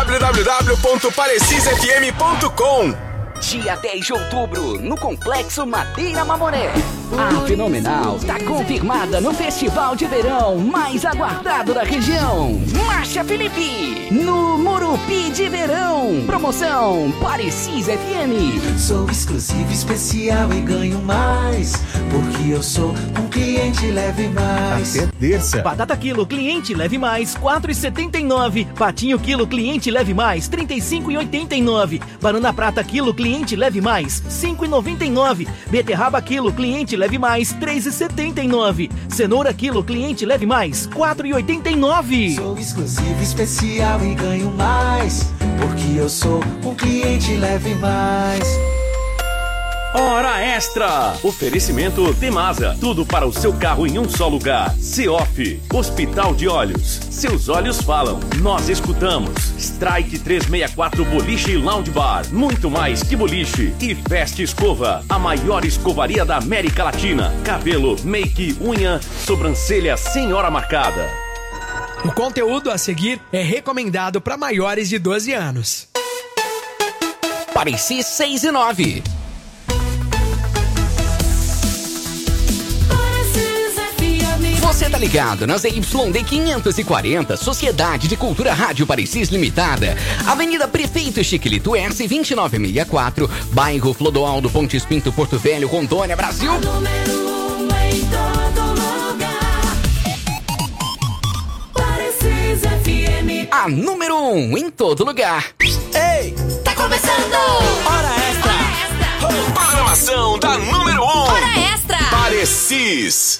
www.parecisfm.com. Dia 10 de outubro, no Complexo Madeira Mamoré. A Fenomenal tá confirmada no Festival de Verão mais aguardado da região. Márcia Felipe, no Murupi de Verão. Promoção Parecis FM. Sou exclusivo, especial e ganho mais, porque eu sou um cliente leve mais. Até terça. Batata quilo, cliente leve mais, 4,79. Patinho quilo, cliente leve mais, 35,89. Banana prata quilo, cliente leve mais, 5,99. Beterraba quilo, cliente leve mais, 3,79. Cenoura quilo, cliente leve mais, 4,89. Sou exclusivo, especial e ganho mais, porque eu sou um cliente leve mais. Hora Extra! Oferecimento Temasa. Tudo para o seu carro em um só lugar. Ceof, Hospital de Olhos. Seus olhos falam, nós escutamos. Strike 364 Boliche e Lounge Bar. Muito mais que boliche. E Fast Escova, a maior escovaria da América Latina. Cabelo, make, unha, sobrancelha sem hora marcada. O conteúdo a seguir é recomendado para maiores de 12 anos. Parecis 6 e 9. Você tá ligado na ZYD 540, Sociedade de Cultura Rádio Parecis Limitada, Avenida Prefeito Chiquilito S, 2964, bairro Flodoaldo, Pontes Pinto, Porto Velho, Rondônia, Brasil. A número 1 em todo lugar. Parecis FM. A número 1 em todo lugar. Ei, tá começando! Hora Extra! Programação da número 1. Hora Extra! Parecis.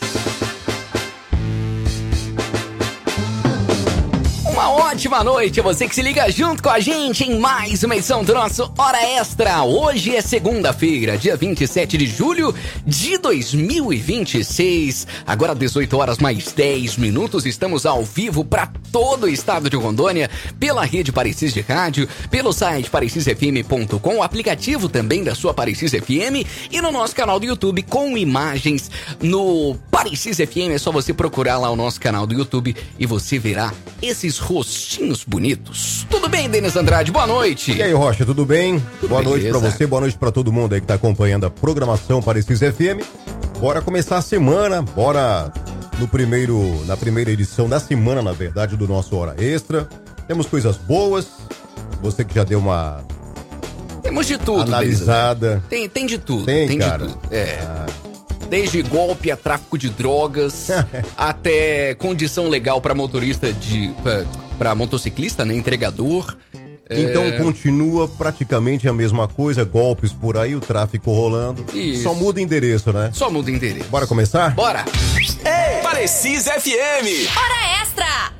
Uma ótima noite a você que se liga junto com a gente em mais uma edição do nosso Hora Extra. Hoje é segunda-feira, dia 27 de julho de 2026. Agora 18 horas mais 10 minutos. Estamos ao vivo para todo o estado de Rondônia, pela rede Parecis de Rádio, pelo site parecisfm.com, o aplicativo também da sua Parecis FM e no nosso canal do YouTube com imagens no Parecis FM. É só você procurar lá o nosso canal do YouTube e você verá esses rostinhos bonitos. Tudo bem, Denis Andrade? Boa noite. E aí, Rocha, tudo bem? Boa noite pra você, boa noite pra todo mundo aí que tá acompanhando a programação Parecis FM. Bora começar a semana, bora na primeira edição da semana, na verdade, do nosso Hora Extra. Temos coisas boas, você que já deu uma... Temos de tudo, analisada. Tem de tudo. Tem cara. De tudo. Desde golpe a tráfico de drogas, até condição legal para motorista para motociclista, né? Entregador. Então continua praticamente a mesma coisa, golpes por aí, o tráfico rolando. Isso. Só muda endereço, né? Só muda endereço. Bora começar? Bora! Ei, Precisa FM! Hora extra!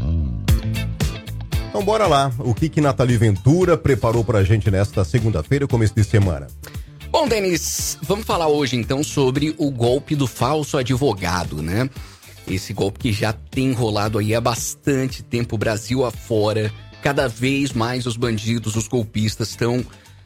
Então bora lá. O que Nathalie Ventura preparou pra gente nesta segunda-feira, começo de semana? Bom, Denis, vamos falar hoje então sobre o golpe do falso advogado, né? Esse golpe que já tem rolado aí há bastante tempo, Brasil afora. Cada vez mais os bandidos, os golpistas estão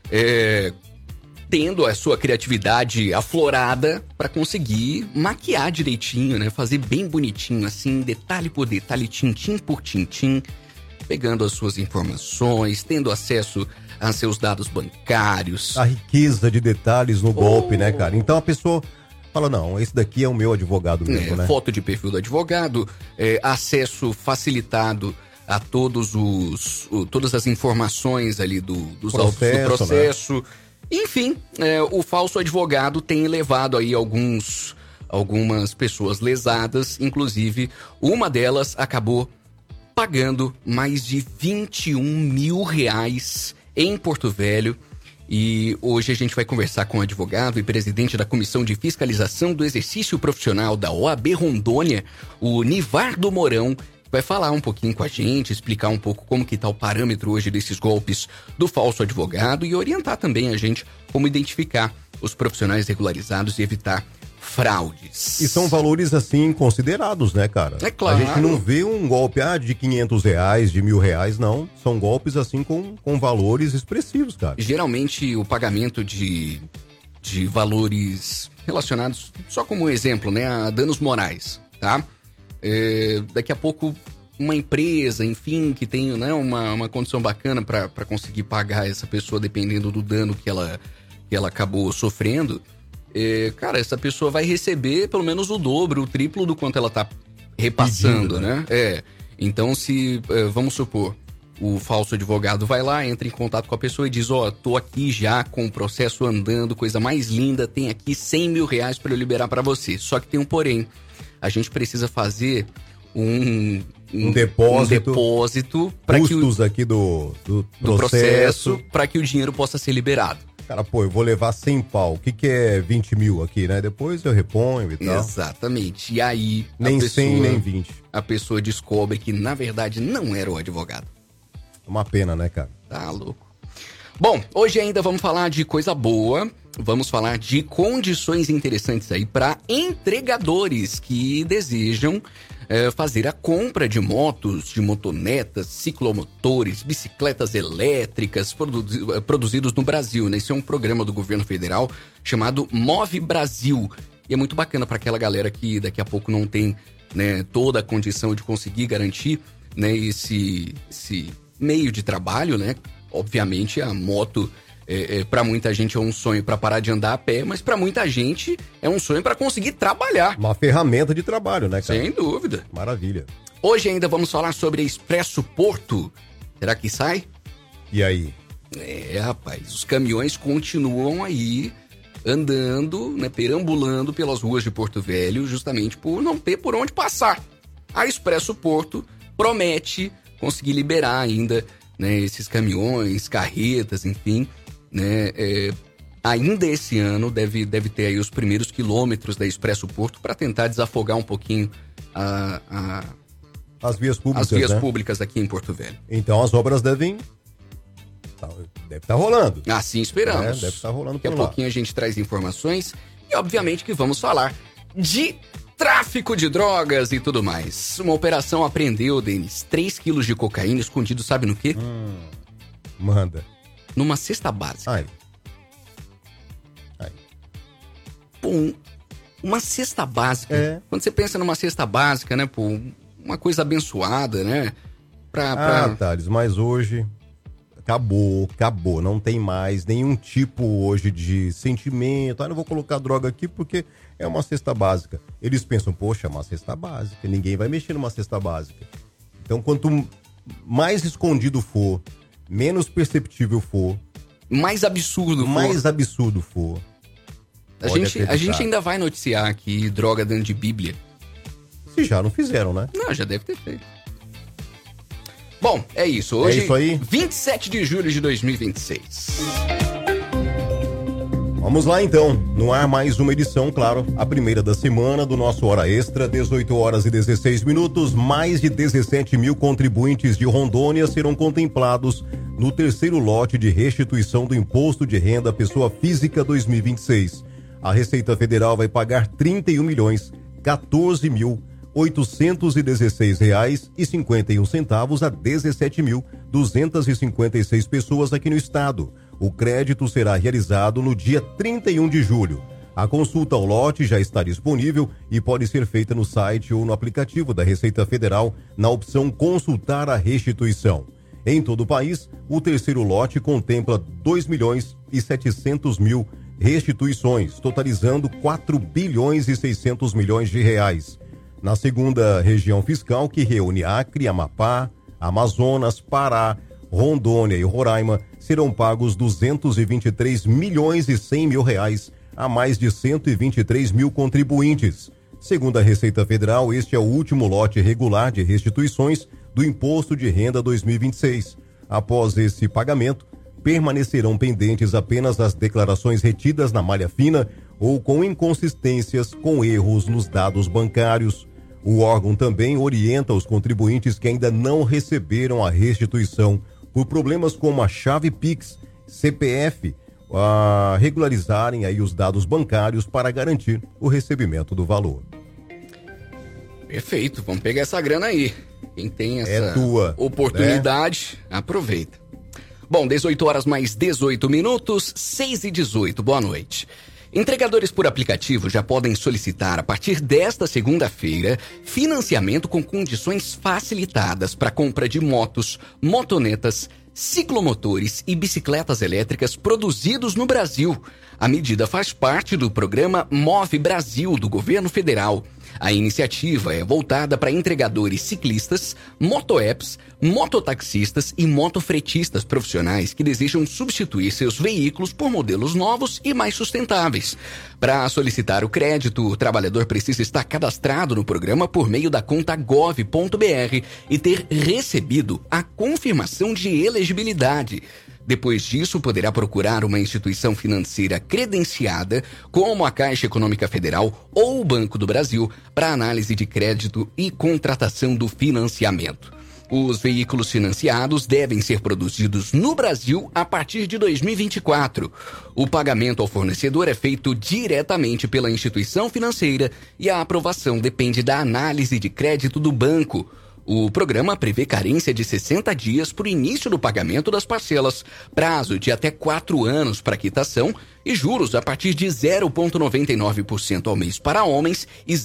tendo a sua criatividade aflorada para conseguir maquiar direitinho, né? Fazer bem bonitinho, assim, detalhe por detalhe, tintim por tintim, pegando as suas informações, tendo acesso a seus dados bancários. A riqueza de detalhes no golpe, né, cara? Então a pessoa fala, não, esse daqui é o meu advogado mesmo, né? Foto de perfil do advogado, acesso facilitado a todas as informações ali dos autos do processo. Né? Enfim, o falso advogado tem levado aí algumas pessoas lesadas, inclusive uma delas acabou pagando mais de R$21 mil em Porto Velho. E hoje a gente vai conversar com o advogado e presidente da Comissão de Fiscalização do Exercício Profissional da OAB Rondônia, o Nivardo Mourão, vai falar um pouquinho com a gente, explicar um pouco como que tá o parâmetro hoje desses golpes do falso advogado e orientar também a gente como identificar os profissionais regularizados e evitar fraudes. E são valores, assim, considerados, né, cara? É claro. A gente não vê um golpe de R$500, de R$1.000, não. São golpes, assim, com valores expressivos, cara. Geralmente, o pagamento de valores relacionados, só como um exemplo, né, a danos morais, tá? Daqui a pouco, uma empresa, enfim, que tem, né, uma condição bacana para conseguir pagar essa pessoa, dependendo do dano que ela acabou sofrendo, cara, essa pessoa vai receber pelo menos o dobro, o triplo do quanto ela tá repassando, né? Então, se, vamos supor, o falso advogado vai lá, entra em contato com a pessoa e diz, tô aqui já com o processo andando, coisa mais linda, tem aqui R$100 mil para eu liberar para você. Só que tem um porém, a gente precisa fazer um depósito para que custos aqui do processo para que o dinheiro possa ser liberado. Cara, eu vou levar 100 pau. O que é 20 mil aqui, né? Depois eu reponho e tal. Exatamente. E aí... Nem 100, nem 20. A pessoa descobre que, na verdade, não era o advogado. Uma pena, né, cara? Tá louco. Bom, hoje ainda vamos falar de coisa boa. Vamos falar de condições interessantes aí para entregadores que desejam fazer a compra de motos, de motonetas, ciclomotores, bicicletas elétricas produzidos no Brasil, né? Esse é um programa do governo federal chamado Move Brasil. E é muito bacana para aquela galera que daqui a pouco não tem, né, toda a condição de conseguir garantir, né, esse meio de trabalho, né? Obviamente a moto para muita gente é um sonho para parar de andar a pé, mas para muita gente é um sonho para conseguir trabalhar. Uma ferramenta de trabalho, né, cara? Sem dúvida. Maravilha. Hoje ainda vamos falar sobre a Expresso Porto. Será que sai? E aí? Rapaz, os caminhões continuam aí andando, né, perambulando pelas ruas de Porto Velho, justamente por não ter por onde passar. A Expresso Porto promete conseguir liberar ainda, né, esses caminhões, carretas, enfim, né, ainda esse ano deve ter aí os primeiros quilômetros da Expresso Porto para tentar desafogar um pouquinho as vias públicas, né? Públicas aqui em Porto Velho. Então as obras devem estar rolando. Assim esperamos. Deve estar rolando por lá. Daqui a pouquinho a gente traz informações e obviamente que vamos falar de tráfico de drogas e tudo mais. Uma operação apreendeu, Denis, 3 quilos de cocaína escondido, sabe no quê? Manda. Numa cesta básica. Ai. Pô, uma cesta básica. Quando você pensa numa cesta básica, né, pô, uma coisa abençoada, né? Thales, mas hoje acabou. Não tem mais nenhum tipo hoje de sentimento. Não vou colocar droga aqui porque é uma cesta básica. Eles pensam, poxa, é uma cesta básica. Ninguém vai mexer numa cesta básica. Então, quanto mais escondido for, menos perceptível for, mais absurdo for. A gente ainda vai noticiar aqui droga dentro de Bíblia. Se já não fizeram, né? Não, já deve ter feito. Bom, é isso. Hoje, é isso aí. 27 de julho de 2026. Vamos lá então, no ar mais uma edição, claro, a primeira da semana do nosso Hora Extra, 18 horas e 16 minutos, mais de 17 mil contribuintes de Rondônia serão contemplados no terceiro lote de restituição do Imposto de Renda à Pessoa Física 2026. A Receita Federal vai pagar R$31.014.816,51 a 17.256 pessoas aqui no estado. O crédito será realizado no dia 31 de julho. A consulta ao lote já está disponível e pode ser feita no site ou no aplicativo da Receita Federal na opção Consultar a Restituição. Em todo o país, o terceiro lote contempla 2.700.000 restituições, totalizando 4.600 bilhões de reais. Na segunda região fiscal, que reúne Acre, Amapá, Amazonas, Pará, Rondônia e Roraima, serão pagos 223 milhões e 100 mil reais a mais de 123 mil contribuintes. Segundo a Receita Federal, este é o último lote regular de restituições do Imposto de Renda 2026. Após esse pagamento, permanecerão pendentes apenas as declarações retidas na malha fina ou com inconsistências com erros nos dados bancários. O órgão também orienta os contribuintes que ainda não receberam a restituição por problemas como a chave Pix, CPF, a regularizarem aí os dados bancários para garantir o recebimento do valor. Perfeito, vamos pegar essa grana aí. Quem tem essa oportunidade, né? Aproveita. Bom, 18 horas mais 18 minutos, 6h18, boa noite. Entregadores por aplicativo já podem solicitar, a partir desta segunda-feira, financiamento com condições facilitadas para compra de motos, motonetas, ciclomotores e bicicletas elétricas produzidos no Brasil. A medida faz parte do programa Move Brasil do governo federal. A iniciativa é voltada para entregadores ciclistas, motoapps, mototaxistas e motofretistas profissionais que desejam substituir seus veículos por modelos novos e mais sustentáveis. Para solicitar o crédito, o trabalhador precisa estar cadastrado no programa por meio da conta gov.br e ter recebido a confirmação de elegibilidade. Depois disso, poderá procurar uma instituição financeira credenciada, como a Caixa Econômica Federal ou o Banco do Brasil, para análise de crédito e contratação do financiamento. Os veículos financiados devem ser produzidos no Brasil a partir de 2024. O pagamento ao fornecedor é feito diretamente pela instituição financeira e a aprovação depende da análise de crédito do banco. O programa prevê carência de 60 dias para o início do pagamento das parcelas, prazo de até 4 anos para quitação e juros a partir de 0,99% ao mês para homens e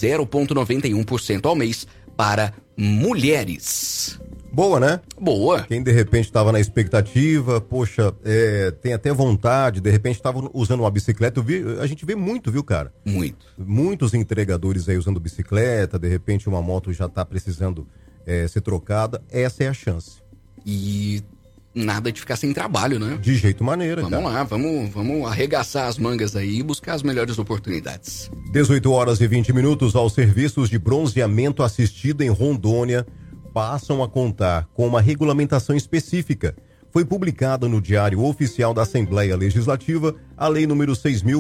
0,91% ao mês para mulheres. Boa, né? Boa. Quem de repente estava na expectativa, poxa, tem até vontade, de repente estava usando uma bicicleta, a gente vê muito, viu, cara? Muito. Muitos entregadores aí usando bicicleta, de repente uma moto já está precisando ser trocada, essa é a chance. E nada de ficar sem trabalho, né? De jeito maneira, vamos lá, vamos arregaçar as mangas aí e buscar as melhores oportunidades. 18 horas e 20 minutos, aos serviços de bronzeamento assistido em Rondônia passam a contar com uma regulamentação específica. Foi publicada no Diário Oficial da Assembleia Legislativa a Lei número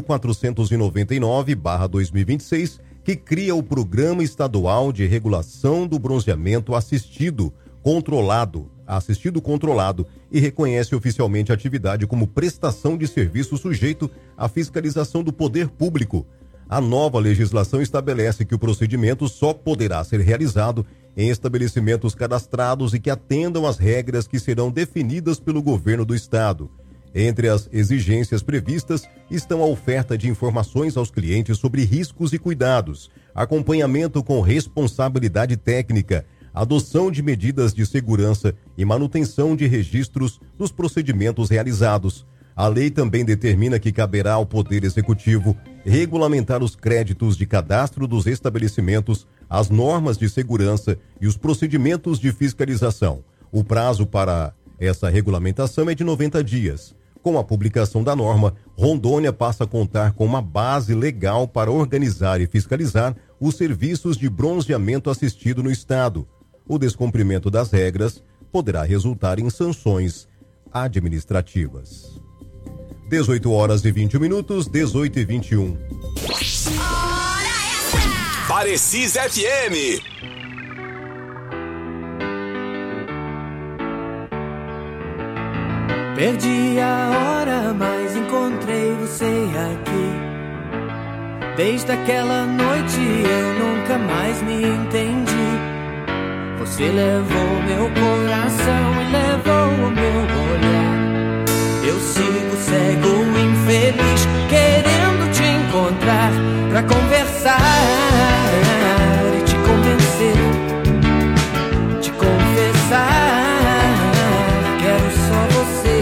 6.499/2026, que cria o Programa Estadual de Regulação do Bronzeamento Assistido Controlado e reconhece oficialmente a atividade como prestação de serviço sujeito à fiscalização do poder público. A nova legislação estabelece que o procedimento só poderá ser realizado em estabelecimentos cadastrados e que atendam às regras que serão definidas pelo governo do estado. Entre as exigências previstas estão a oferta de informações aos clientes sobre riscos e cuidados, acompanhamento com responsabilidade técnica, adoção de medidas de segurança e manutenção de registros dos procedimentos realizados. A lei também determina que caberá ao Poder Executivo regulamentar os créditos de cadastro dos estabelecimentos, as normas de segurança e os procedimentos de fiscalização. O prazo para essa regulamentação é de 90 dias. Com a publicação da norma, Rondônia passa a contar com uma base legal para organizar e fiscalizar os serviços de bronzeamento assistido no estado. O descumprimento das regras poderá resultar em sanções administrativas. 18h20, 18h21. Parecis FM. Perdi a hora, mas encontrei você aqui. Desde aquela noite eu nunca mais me entendi. Você levou meu coração e levou o meu olhar. Eu sigo cego, infeliz, querendo te encontrar pra conversar e te convencer, te confessar. Quero só você.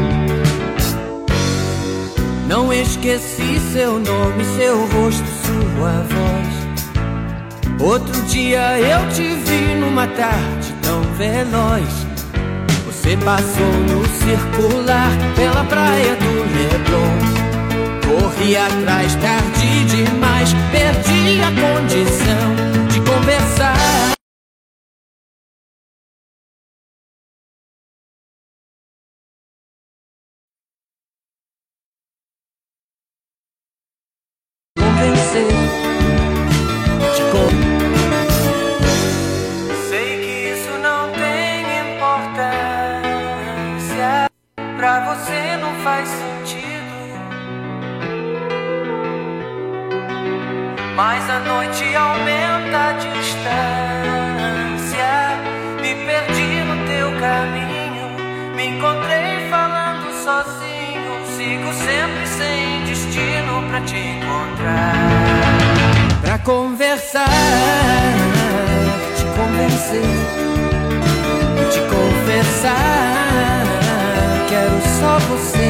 Não esqueci seu nome, seu rosto, sua voz. Outro dia eu te vi numa tarde tão veloz. Você passou no circular pela praia do Leblon. Corri atrás, tarde demais, perdi a condição de conversar. Convencer, te sei que isso não tem importância, pra você não faz sentido, mas a noite aumenta a distância. Me perdi no teu caminho, me encontrei falando sozinho. Sigo sempre sem destino pra te encontrar, pra conversar, te convencer, te confessar. Quero só você.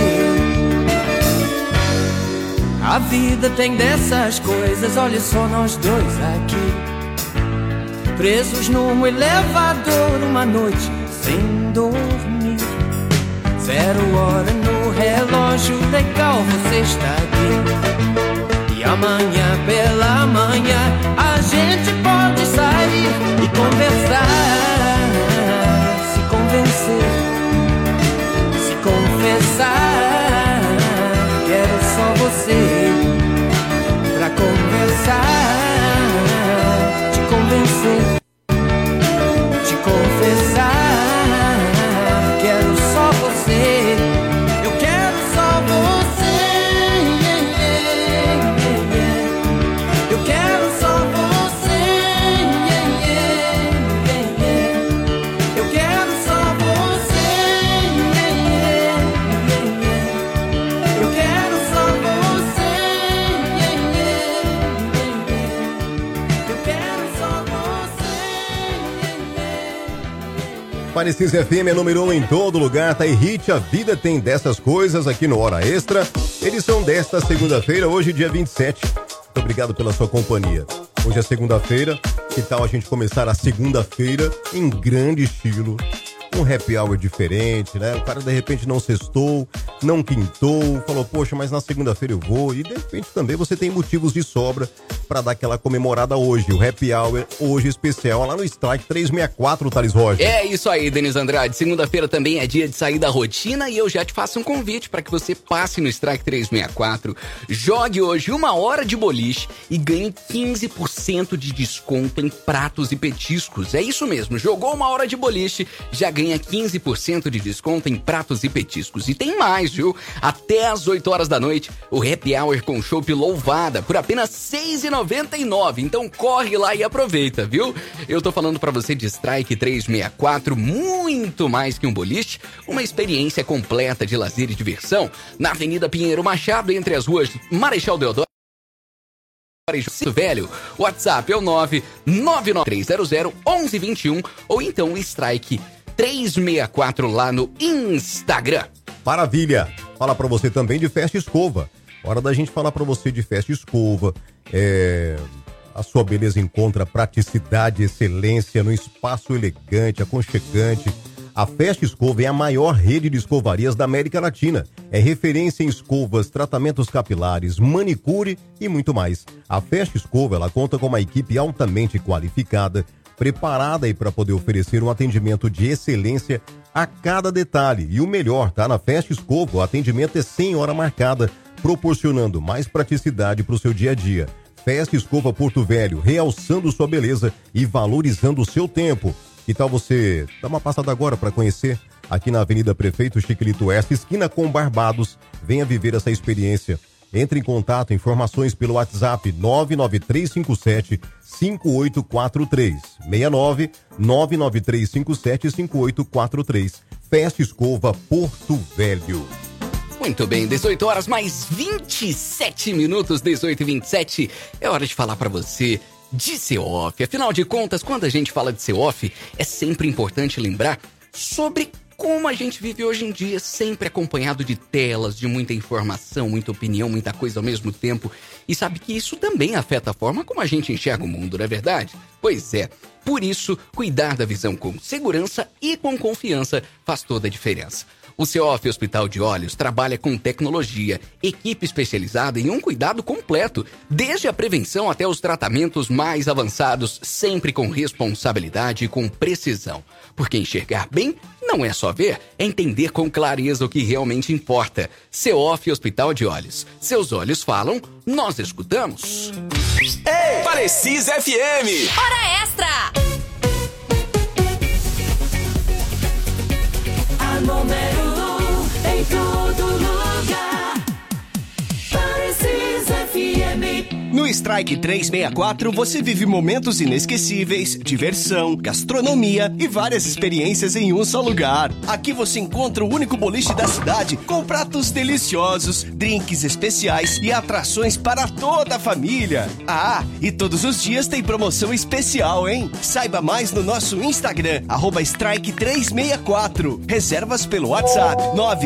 A vida tem dessas coisas, olha só nós dois aqui, presos num elevador uma noite sem dormir. 0 hora no relógio, legal você está aqui. E amanhã pela manhã a gente pode sair e conversar, se convencer, se confessar. Quero só você pra conversar, te convencer, te confessar. Quero só você, eu quero só você. Eu quero só você. Eu quero só você. Eu quero só você. Eu quero só você. Parecis FM é número 1 em todo lugar, tá? E Hit, a vida tem dessas coisas aqui no Hora Extra. Edição desta segunda-feira, hoje dia 27. Muito obrigado pela sua companhia. Hoje é segunda-feira, que tal a gente começar a segunda-feira em grande estilo? Um happy hour diferente, né? O cara de repente não sextou, não quintou, falou, poxa, mas na segunda-feira eu vou. E de repente também você tem motivos de sobra pra dar aquela comemorada hoje. O happy hour hoje especial lá no Strike 364, Thales Roger. É isso aí, Denis Andrade. Segunda-feira também é dia de sair da rotina e eu já te faço um convite para que você passe no Strike 364, jogue hoje 1 hora de boliche e ganhe 15% de desconto em pratos e petiscos. É isso mesmo, jogou 1 hora de boliche, já ganha 15% de desconto em pratos e petiscos. E tem mais, viu? Até às 8 horas da noite, o happy hour com chopp Louvada por apenas R$ 6,99. Então corre lá e aproveita, viu? Eu tô falando pra você de Strike 364, muito mais que um boliche, uma experiência completa de lazer e diversão na Avenida Pinheiro Machado, entre as ruas Marechal Deodoro Velho. WhatsApp é o 999-300-1121 ou então o Strike 364 lá no Instagram. Maravilha! Fala pra você também de Festa Escova. Hora da gente falar pra você de Festa Escova. A sua beleza encontra praticidade e excelência no espaço elegante, aconchegante. A Festa Escova é a maior rede de escovarias da América Latina. É referência em escovas, tratamentos capilares, manicure e muito mais. A Festa Escova, ela conta com uma equipe altamente qualificada, preparada aí para poder oferecer um atendimento de excelência a cada detalhe. E o melhor, tá? Na Festa Escova, o atendimento é sem hora marcada, proporcionando mais praticidade para o seu dia a dia. Festa Escova Porto Velho, realçando sua beleza e valorizando o seu tempo. Que tal você dar uma passada agora para conhecer aqui na Avenida Prefeito Chiquilito Oeste, esquina com Barbados? Venha viver essa experiência. Entre em contato, informações pelo WhatsApp 99357-5843. 69-99357-5843. Festa Escova Porto Velho. Muito bem, 18 horas mais 27 minutos, 18h27. É hora de falar para você de CEOF. Afinal de contas, quando a gente fala de CEOF, é sempre importante lembrar sobre como a gente vive hoje em dia, sempre acompanhado de telas, de muita informação, muita opinião, muita coisa ao mesmo tempo. E sabe que isso também afeta a forma como a gente enxerga o mundo, não é verdade? Pois é. Por isso, cuidar da visão com segurança e com confiança faz toda a diferença. O CEOF Hospital de Olhos trabalha com tecnologia, equipe especializada em um cuidado completo, desde a prevenção até os tratamentos mais avançados, sempre com responsabilidade e com precisão. Porque enxergar bem não é só ver, é entender com clareza o que realmente importa. CEOF Hospital de Olhos. Seus olhos falam, nós escutamos. Ei, Parecis FM! Hora extra! A número 1 em todo lugar. Parecis FM. No Strike 364, você vive momentos inesquecíveis, diversão, gastronomia e várias experiências em um só lugar. Aqui você encontra o único boliche da cidade com pratos deliciosos, drinks especiais e atrações para toda a família. Ah, e todos os dias tem promoção especial, hein? Saiba mais no nosso Instagram, @Strike364. Reservas pelo WhatsApp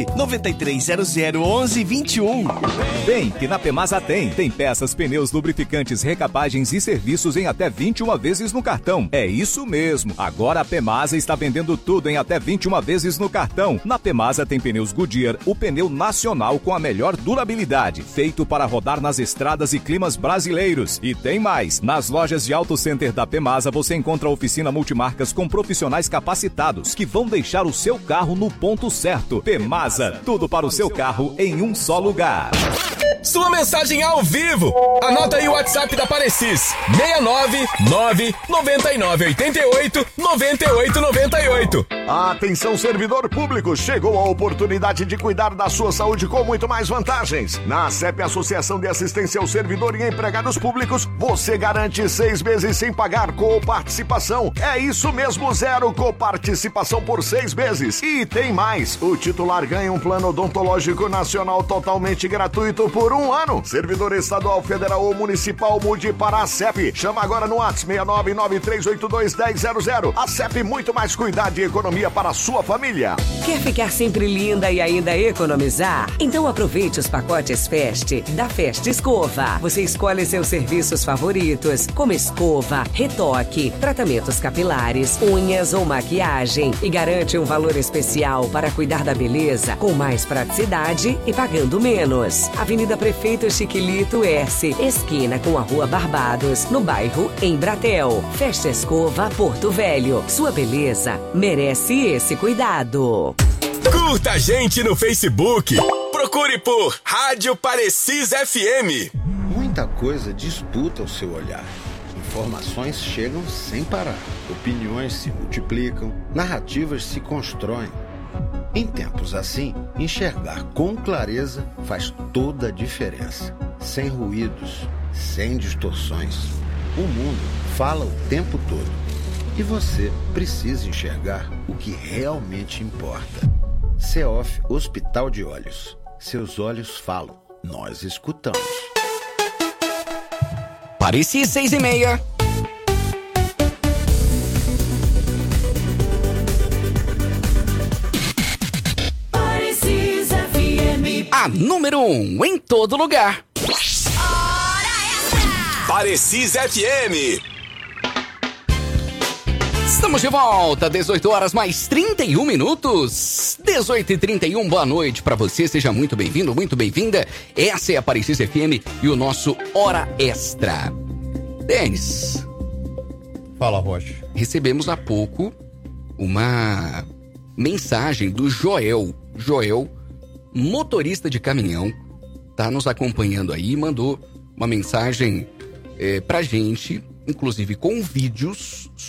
993001121. Bem, que na Pemasa tem peças, pneus, lubrificantes, recapagens e serviços em até 21 vezes no cartão. É isso mesmo. Agora a Pemasa está vendendo tudo em até 21 vezes no cartão. Na Pemasa tem pneus Goodyear, o pneu nacional com a melhor durabilidade, feito para rodar nas estradas e climas brasileiros. E tem mais. Nas lojas de Auto Center da Pemasa você encontra a oficina multimarcas com profissionais capacitados que vão deixar o seu carro no ponto certo. Pemasa, tudo para o seu carro em um só lugar. Sua mensagem ao vivo. Anota aí o WhatsApp da Parecis. 699-9988-9898. Atenção, servidor público. Chegou a oportunidade de cuidar da sua saúde com muito mais vantagens. Na ACEP, Associação de Assistência ao Servidor e Empregados Públicos, você garante 6 meses sem pagar coparticipação. É isso mesmo, 0 coparticipação por 6 meses. E tem mais. O titular ganha um plano odontológico nacional totalmente gratuito por 1 ano. Servidor estadual, federal ou municipal, mude para a ACEP. Chama agora no WhatsApp 699382100. ACEP, muito mais cuidado e economia para a sua família. Quer ficar sempre linda e ainda economizar? Então aproveite os pacotes Fest da Festa Escova. Você escolhe seus serviços favoritos, como escova, retoque, tratamentos capilares, unhas ou maquiagem, e garante um valor especial para cuidar da beleza com mais praticidade e pagando menos. Avenida Prefeito Chiquilito S, esquina com a Rua Barbados, no bairro Embratel. Festa Escova Porto Velho. Sua beleza merece esse cuidado. Curta a gente no Facebook. Procure por Rádio Parecis FM. Muita coisa disputa o seu olhar. Informações chegam sem parar. Opiniões se multiplicam. Narrativas se constroem. Em tempos assim, enxergar com clareza faz toda a diferença. Sem ruídos, sem distorções. O mundo fala o tempo todo. E você precisa enxergar o que realmente importa. CEOF Hospital de Olhos. Seus olhos falam. Nós escutamos. Parecis 6h30. A número 1 em todo lugar. Parecis FM. Estamos de volta, 18 horas mais 31 minutos. 18h31, boa noite pra você, seja muito bem-vindo, muito bem-vinda. Essa é a Parecis FM e o nosso Hora Extra. Denis, Fala, Rocha. Recebemos há pouco uma mensagem do Joel. Joel, motorista de caminhão, tá nos acompanhando aí, mandou uma mensagem pra gente, inclusive com vídeos